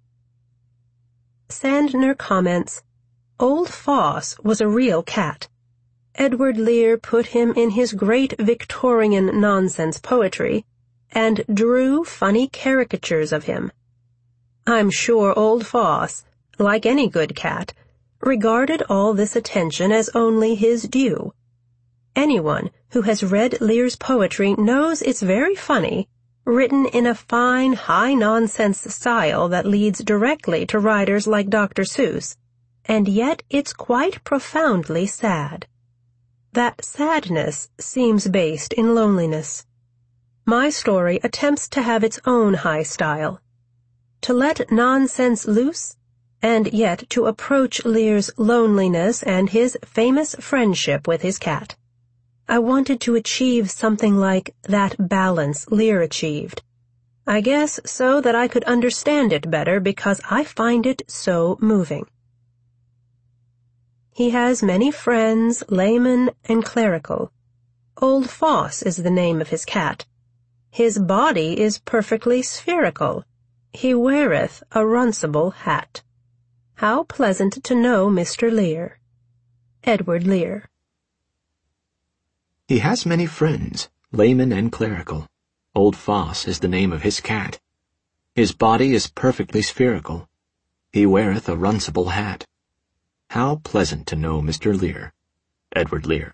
Sandner comments, Old Foss was a real cat. Edward Lear put him in his great Victorian nonsense poetry and drew funny caricatures of him. I'm sure Old Foss, like any good cat, regarded all this attention as only his due. Anyone who has read Lear's poetry knows it's very funny, written in a fine, high-nonsense style that leads directly to writers like Doctor Seuss, and yet it's quite profoundly sad. That sadness seems based in loneliness. My story attempts to have its own high style, to let nonsense loose, and yet to approach Lear's loneliness and his famous friendship with his cat. I wanted to achieve something like that balance Lear achieved, I guess so that I could understand it better because I find it so moving. He has many friends, laymen and clerical. Old Foss is the name of his cat. His body is perfectly spherical. He weareth a runcible hat. How pleasant to know Mister Lear. Edward Lear. He has many friends, laymen and clerical. Old Foss is the name of his cat. His body is perfectly spherical. He weareth a runcible hat. How pleasant to know Mister Lear. Edward Lear.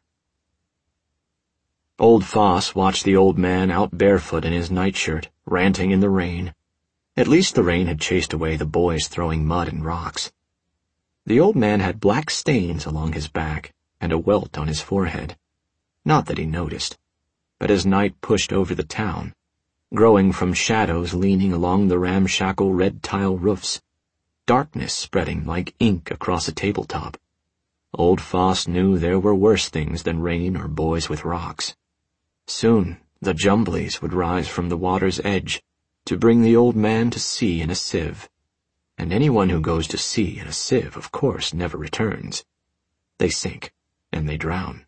Old Foss watched the old man out barefoot in his nightshirt, ranting in the rain. At least the rain had chased away the boys throwing mud and rocks. The old man had black stains along his back and a welt on his forehead. Not that he noticed, but as night pushed over the town, growing from shadows leaning along the ramshackle red-tile roofs, darkness spreading like ink across a tabletop, Old Foss knew there were worse things than rain or boys with rocks. Soon the Jumblies would rise from the water's edge to bring the old man to sea in a sieve, and anyone who goes to sea in a sieve, of course, never returns. They sink, and they drown.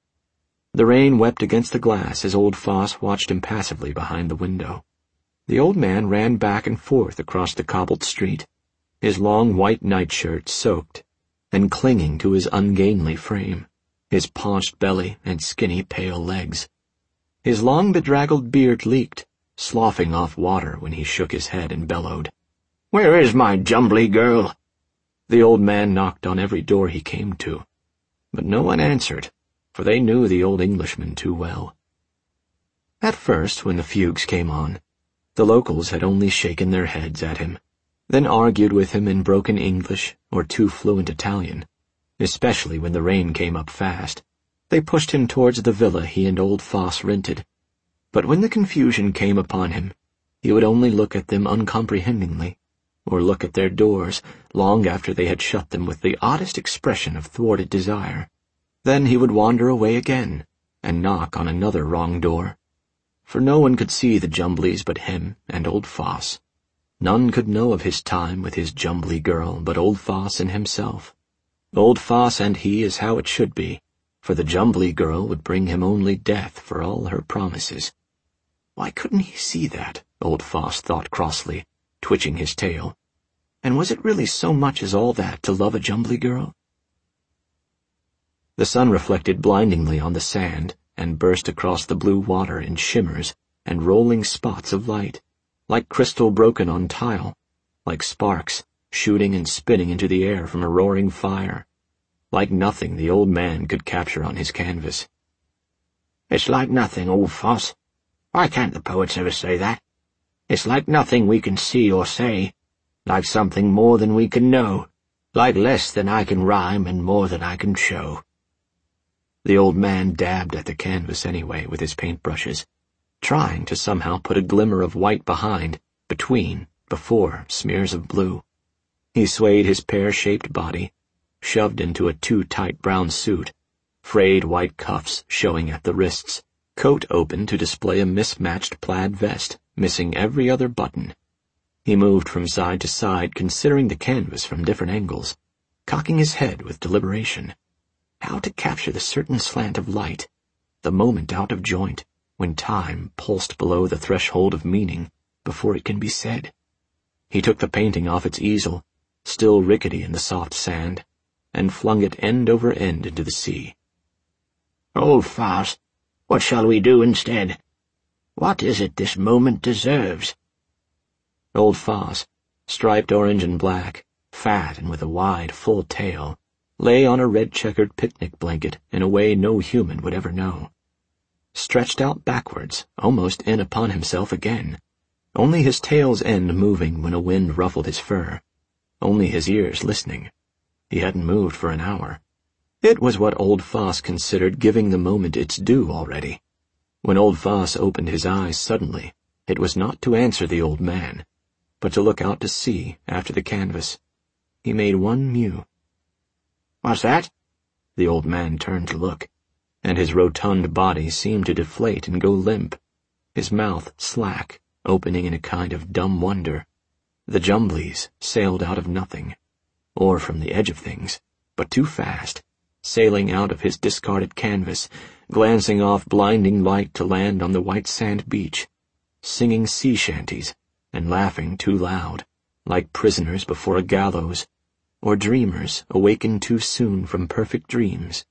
The rain wept against the glass as old Foss watched impassively behind the window. The old man ran back and forth across the cobbled street, his long white nightshirt soaked and clinging to his ungainly frame, his paunched belly and skinny pale legs. His long bedraggled beard leaked, sloughing off water when he shook his head and bellowed, "Where is my Jumbly girl?" The old man knocked on every door he came to, but no one answered, for they knew the old Englishman too well. At first, when the fugues came on, the locals had only shaken their heads at him, then argued with him in broken English or too fluent Italian. Especially when the rain came up fast, they pushed him towards the villa he and old Foss rented. But when the confusion came upon him, he would only look at them uncomprehendingly, or look at their doors long after they had shut them with the oddest expression of thwarted desire. Then he would wander away again, and knock on another wrong door. For no one could see the Jumblies but him and old Foss. None could know of his time with his Jumbly girl but old Foss and himself. Old Foss and he is how it should be, for the Jumbly girl would bring him only death for all her promises. Why couldn't he see that? Old Foss thought crossly, twitching his tail. And was it really so much as all that to love a Jumbly girl? The sun reflected blindingly on the sand and burst across the blue water in shimmers and rolling spots of light, like crystal broken on tile, like sparks shooting and spinning into the air from a roaring fire, like nothing the old man could capture on his canvas. "It's like nothing, old Foss. Why can't the poets ever say that? It's like nothing we can see or say, like something more than we can know, like less than I can rhyme and more than I can show." The old man dabbed at the canvas anyway with his paintbrushes, trying to somehow put a glimmer of white behind, between, before smears of blue. He swayed his pear-shaped body, shoved into a too-tight brown suit, frayed white cuffs showing at the wrists, coat open to display a mismatched plaid vest, missing every other button. He moved from side to side, considering the canvas from different angles, cocking his head with deliberation. How to capture the certain slant of light, the moment out of joint, when time pulsed below the threshold of meaning, before it can be said. He took the painting off its easel, still rickety in the soft sand, and flung it end over end into the sea. "Old Foss, what shall we do instead? What is it this moment deserves?" Old Foss, striped orange and black, fat and with a wide, full tail, lay on a red-checkered picnic blanket in a way no human would ever know. Stretched out backwards, almost in upon himself again, only his tail's end moving when a wind ruffled his fur, only his ears listening. He hadn't moved for an hour. It was what old Foss considered giving the moment its due already. When old Foss opened his eyes suddenly, it was not to answer the old man, but to look out to sea after the canvas. He made one mew. "What's that?" The old man turned to look, and his rotund body seemed to deflate and go limp, his mouth slack, opening in a kind of dumb wonder. The Jumblies sailed out of nothing, or from the edge of things, but too fast, sailing out of his discarded canvas, glancing off blinding light to land on the white sand beach, singing sea shanties and laughing too loud, like prisoners before a gallows, or dreamers awakened too soon from perfect dreams.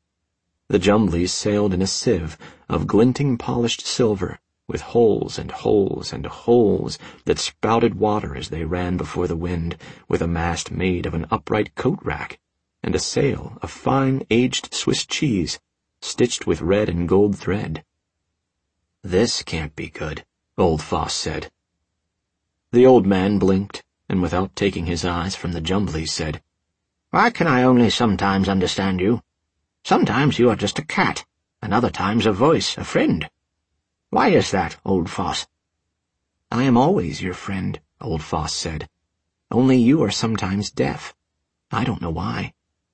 The Jumblies sailed in a sieve of glinting polished silver, with holes and holes and holes that spouted water as they ran before the wind, with a mast made of an upright coat-rack, and a sail of fine aged Swiss cheese, stitched with red and gold thread. "This can't be good," old Foss said. The old man blinked, and without taking his eyes from the Jumblies said, "Why can I only sometimes understand you? Sometimes you are just a cat, and other times a voice, a friend. Why is that, old Foss?" "I am always your friend," old Foss said. "Only you are sometimes deaf. I don't know why."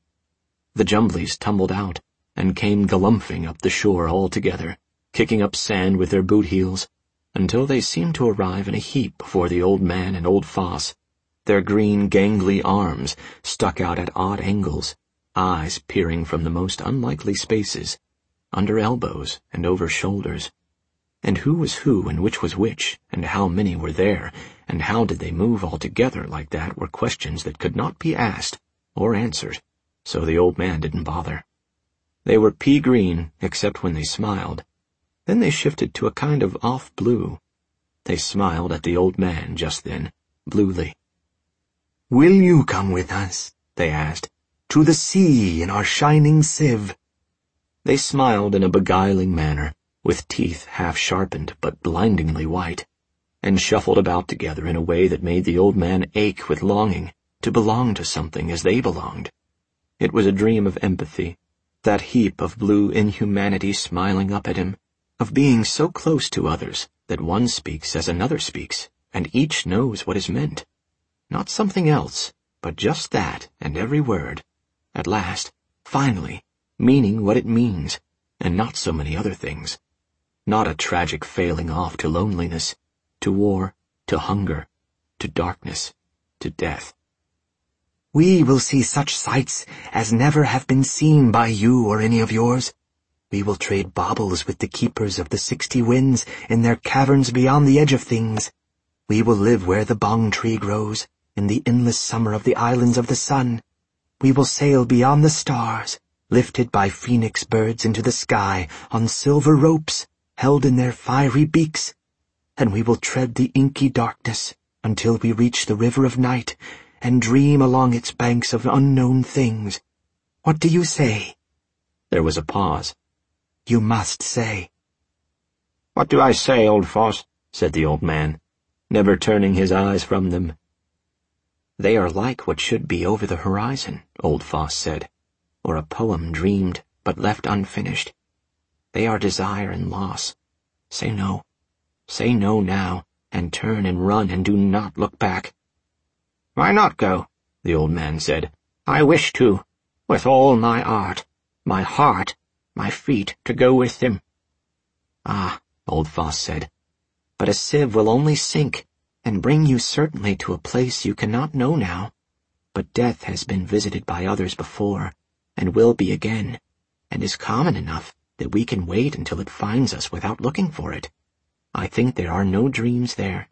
The Jumblies tumbled out, and came galumphing up the shore all together, kicking up sand with their boot heels, until they seemed to arrive in a heap before the old man and old Foss, their green gangly arms stuck out at odd angles, eyes peering from the most unlikely spaces, under elbows and over shoulders. And who was who and which was which, and how many were there, and how did they move all together like that were questions that could not be asked or answered, so the old man didn't bother. They were pea-green, except when they smiled. Then they shifted to a kind of off-blue. They smiled at the old man just then, bluely. "Will you come with us?" they asked. "To the sea in our shining sieve." They smiled in a beguiling manner, with teeth half-sharpened but blindingly white, and shuffled about together in a way that made the old man ache with longing to belong to something as they belonged. It was a dream of empathy, that heap of blue inhumanity smiling up at him, of being so close to others that one speaks as another speaks, and each knows what is meant. Not something else, but just that and every word, at last, finally, meaning what it means, and not so many other things. Not a tragic failing off to loneliness, to war, to hunger, to darkness, to death. "We will see such sights as never have been seen by you or any of yours. We will trade baubles with the keepers of the sixty winds in their caverns beyond the edge of things. We will live where the bong tree grows, in the endless summer of the islands of the sun. We will sail beyond the stars, lifted by phoenix birds into the sky on silver ropes, held in their fiery beaks, and we will tread the inky darkness until we reach the river of night and dream along its banks of unknown things. What do you say?" There was a pause. "You must say." "What do I say, old Foss?" said the old man, never turning his eyes from them. "They are like what should be over the horizon," old Foss said, "or a poem dreamed but left unfinished. They are desire and loss. Say no. Say no now, and turn and run and do not look back." "Why not go?" the old man said. "I wish to, with all my art, my heart, my feet to go with him." "Ah," old Foss said, "but a sieve will only sink and bring you certainly to a place you cannot know now. But death has been visited by others before, and will be again, and is common enough that we can wait until it finds us without looking for it. I think there are no dreams there."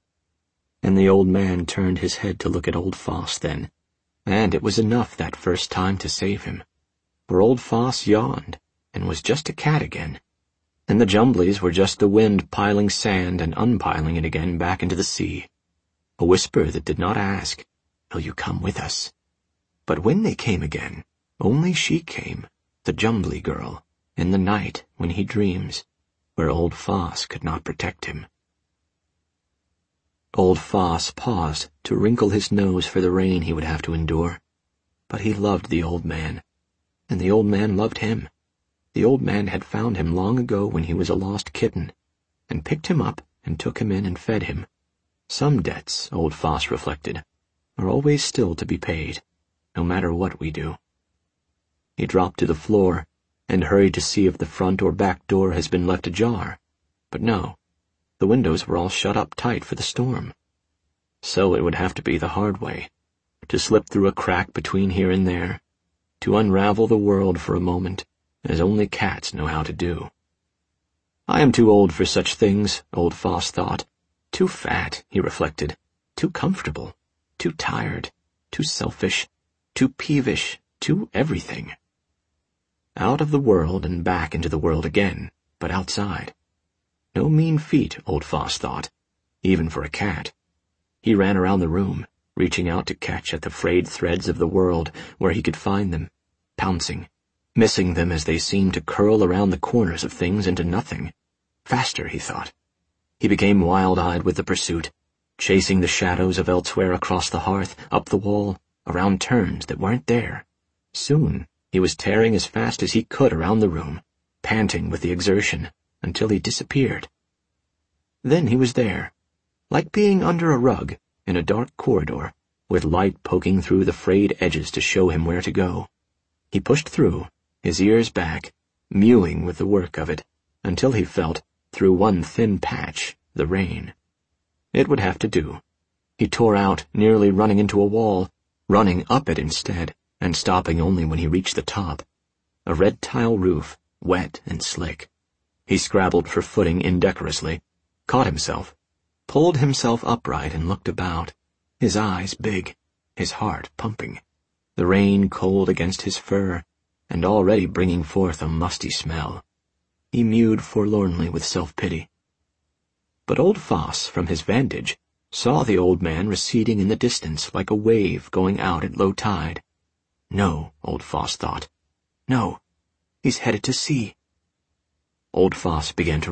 And the old man turned his head to look at old Foss then, and it was enough that first time to save him, for old Foss yawned and was just a cat again, and the Jumblies were just the wind piling sand and unpiling it again back into the sea, a whisper that did not ask, "Will you come with us?" But when they came again, only she came, the Jumbly girl, in the night when he dreams, where old Foss could not protect him. Old Foss paused to wrinkle his nose for the rain he would have to endure, but he loved the old man, and the old man loved him. The old man had found him long ago when he was a lost kitten, and picked him up and took him in and fed him. Some debts, old Foss reflected, are always still to be paid, no matter what we do. He dropped to the floor and hurried to see if the front or back door has been left ajar, but no, The windows were all shut up tight for the storm. So it would have to be the hard way, to slip through a crack between here and there, to unravel the world for a moment, as only cats know how to do. I am too old for such things, old Foss thought. Too fat, he reflected. Too comfortable. Too tired. Too selfish. Too peevish. Too everything. Out of the world and back into the world again, but outside. No mean feat, old Foss thought, even for a cat. He ran around the room, reaching out to catch at the frayed threads of the world where he could find them, pouncing, missing them as they seemed to curl around the corners of things into nothing. Faster, he thought. He became wild-eyed with the pursuit, chasing the shadows of elsewhere across the hearth, up the wall, around turns that weren't there. Soon, he was tearing as fast as he could around the room, panting with the exertion, until he disappeared. Then he was there, like being under a rug, in a dark corridor, with light poking through the frayed edges to show him where to go. He pushed through, his ears back, mewing with the work of it, until he felt, through one thin patch, the rain. It would have to do. He tore out, nearly running into a wall, running up it instead, and stopping only when he reached the top. A red tile roof, wet and slick. He scrabbled for footing indecorously, caught himself, pulled himself upright and looked about, his eyes big, his heart pumping, the rain cold against his fur, and already bringing forth a musty smell. He mewed forlornly with self-pity. But old Foss, from his vantage, saw the old man receding in the distance like a wave going out at low tide. No, old Foss thought. No, he's headed to sea. Old Foss began to